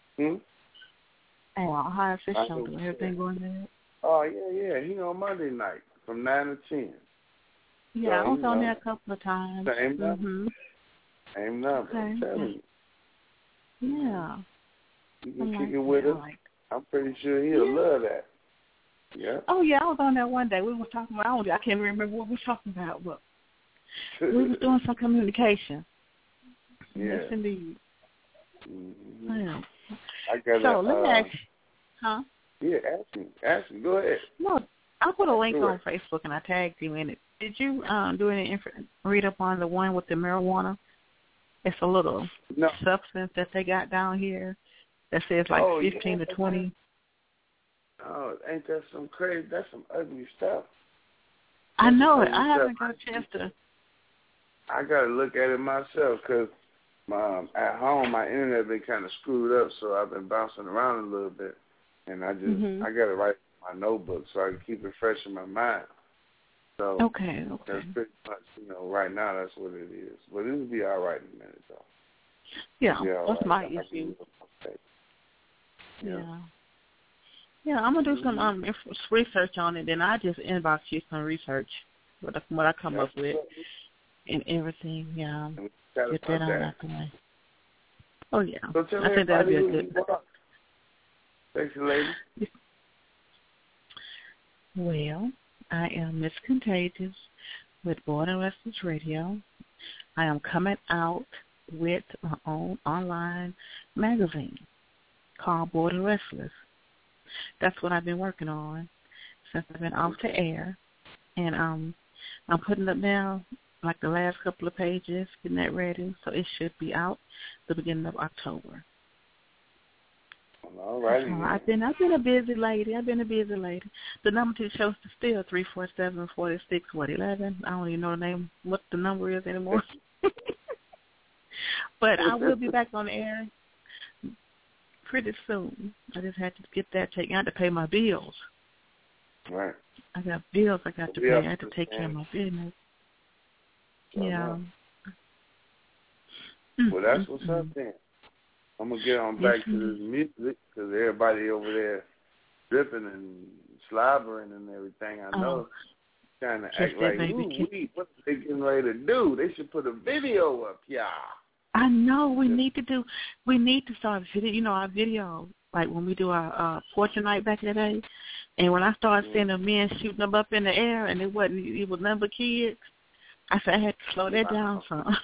how's his show doing? Everything going good? Oh, yeah. He on Monday night from 9 to 10. Yeah, so, I was on there a couple of times. Same number. Same number. Okay. I'm telling you. Yeah. You can kick it with us. I'm pretty sure he'll love that. Yeah. Oh, yeah, I was on there one day. We were talking about, I can't remember what we were talking about, but we were doing some communication. Yeah. Yes, indeed. Mm-hmm. Yeah. I got so let me ask you. Huh? Yeah, ask me. Go ahead. No, I put a link on Facebook and I tagged you in it. Did you do any read up on the one with the marijuana? It's a little substance that they got down here that says 15 to 20. Oh, ain't that some crazy? That's some ugly stuff. I know it. I haven't got a chance to. I got to look at it myself because at home my internet been kind of screwed up, so I've been bouncing around a little bit, and I just I got to write my notebook so I can keep it fresh in my mind. So okay. That's pretty much, right now that's what it is. But it'll be all right in a minute, though. Yeah, that's my issue. Yeah. Yeah, I'm going to do some research on it, then I just inbox you some research, what I come up with and everything, yeah. Get that out the way. Oh, yeah. So I think that would be a good... Thanks, lady. Well, I am Miss Contagious with Border Restless Radio. I am coming out with my own online magazine called Border Restless. That's what I've been working on since I've been off the air. And I'm putting up now, like the last couple of pages, getting that ready. So it should be out the beginning of October. All righty. I've been a busy lady. The number to the show is still 347-46-11. I don't even know the name, what the number is anymore. But I will be back on the air pretty soon. I just had to get that taken. I had to pay my bills. Right. I got bills I got to pay. I had to take care of my business. Yeah. Well, that's what's up then. I'm going to get on back to this music because everybody over there dripping and slobbering and everything. I know. Trying to act like, what are they getting ready to do? They should put a video up, yeah. I know we need to start video. You know, our video, like when we do our Fortune Night back in the day, and when I started seeing the men shooting them up in the air, and it was nothing but kids, I said I had to slow that down some.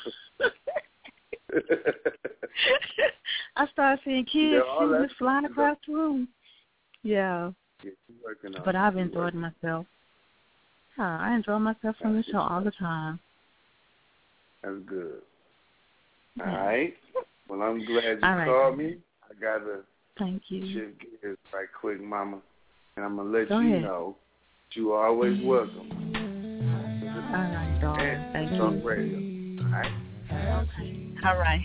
I started seeing kids shooting and flying across the room. Yeah. But I've enjoyed myself. I enjoy myself from the show all the time. That's good. All right. Well, I'm glad you called me. I got to shift gears right quick, Mama. And I'm going to let you know that you are always welcome. All right, dog. Thank you. On radio. All right? All right.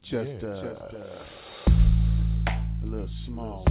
Just a little small.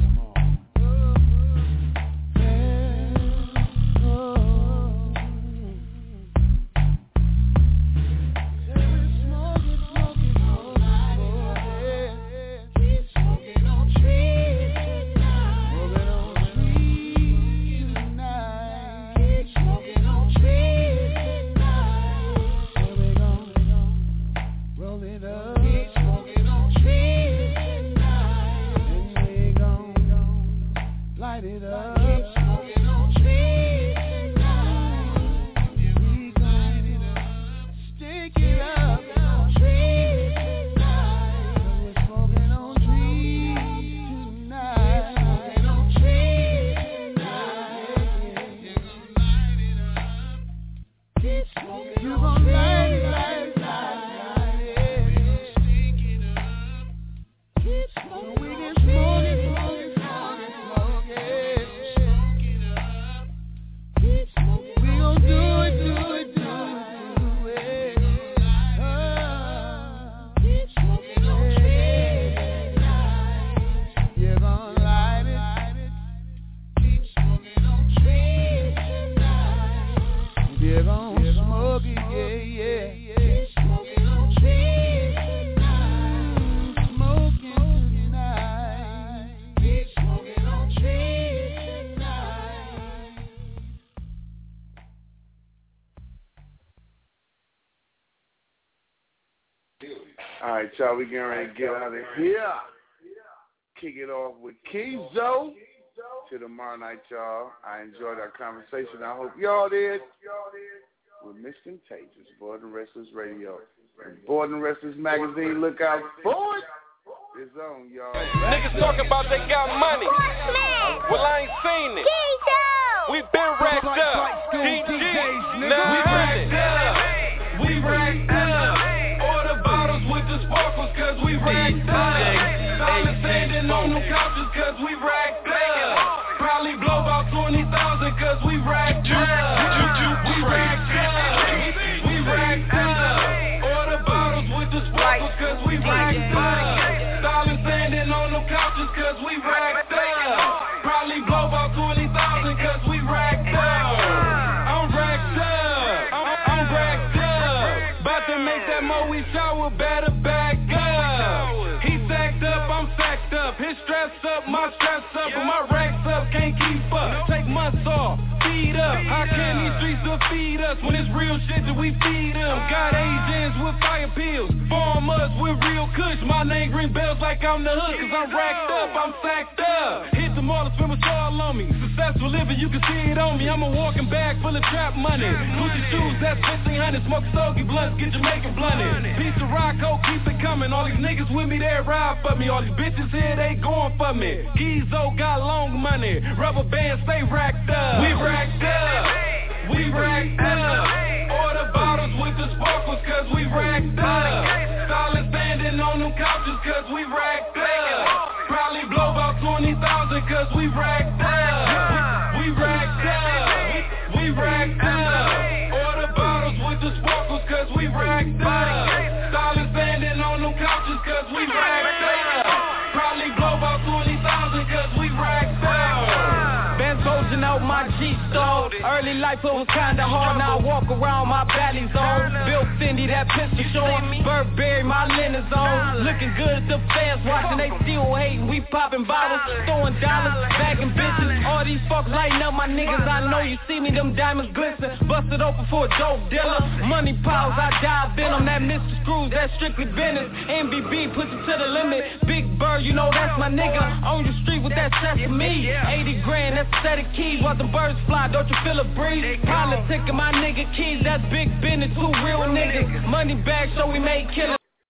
All right, y'all, we getting ready to get out of here. Kick it off with Kizo. Till tomorrow night, y'all. I enjoyed our conversation. I hope y'all did. With Miss Contagious, Board and Wrestlers Radio. And Board and Wrestlers Magazine, look out for it. It's on, y'all. Niggas talking about they got money. Well, I ain't seen it. We been racked up. DG, 900. We racked up. Order bottles with the sparkles, cause we racked up. Solid standing on them couches, cause we racked up. Probably blow about 20,000, cause we racked up. We racked up. We racked up. Order bottles with the sparkles, cause we racked up. Solid standing on them couches, cause we racked up. Probably blow about 20,000, cause we racked up. I'm racked up. I'm racked up. About to make that Moe shower, better back up. He sacked up, I'm sacked up. His stress up, my stress up, but my racks up, can't keep up. Take months off, feed up. How can these streets defeat us when it's real shit that we feed them? Got Asians with fire pills, farmers with real kush. My name ring bells like I'm the hood, cause I'm racked up, I'm sacked up. Hit the mall and spend my all on me. Successful living, you can see it on me. I'm a walking bag full of trap money. Gucci shoes, that's 1,500. Smoke stogie blunts, get Jamaican blunted. Piece of Rocco, keep it coming. All these niggas with me, they ride for me. All these bitches here, they going for me. Kizo got long money. Rubber bands, stay racked up. We racked up. We racked up. Order bottles with the sparkles, cause we racked up. Solid standing on them couches, cause we racked up. Probably blow about 20,000, cause we racked up. We racked up. We racked up. Order bottles with the sparkles, cause we racked up. Solid standing on them couches, cause we racked up. Probably blow about 20,000, cause we racked up. Been bulging out my G-stone. Early life it was kinda hard, now I walk around my valley zone. Bill Cindy, that pistol showing. Burberry, my linens on. Looking good at the fans watching, they still hating. We popping bottles, throwing dollars, bagging bitches. All these folks lighting up my niggas. I know you see me, them diamonds glisten. Busted open for a dope dealer. Money piles, I dive in them. That Mr. Screws, that strictly business. MBB, push it to the limit. Big Bird, you know that's my nigga. On your street with that sesame. 80 grand, that's a set of keys. While the birds fly, don't you feel a breeze? Politicking my nigga keys, that's big business, two real niggas. Money bag, so we made killers.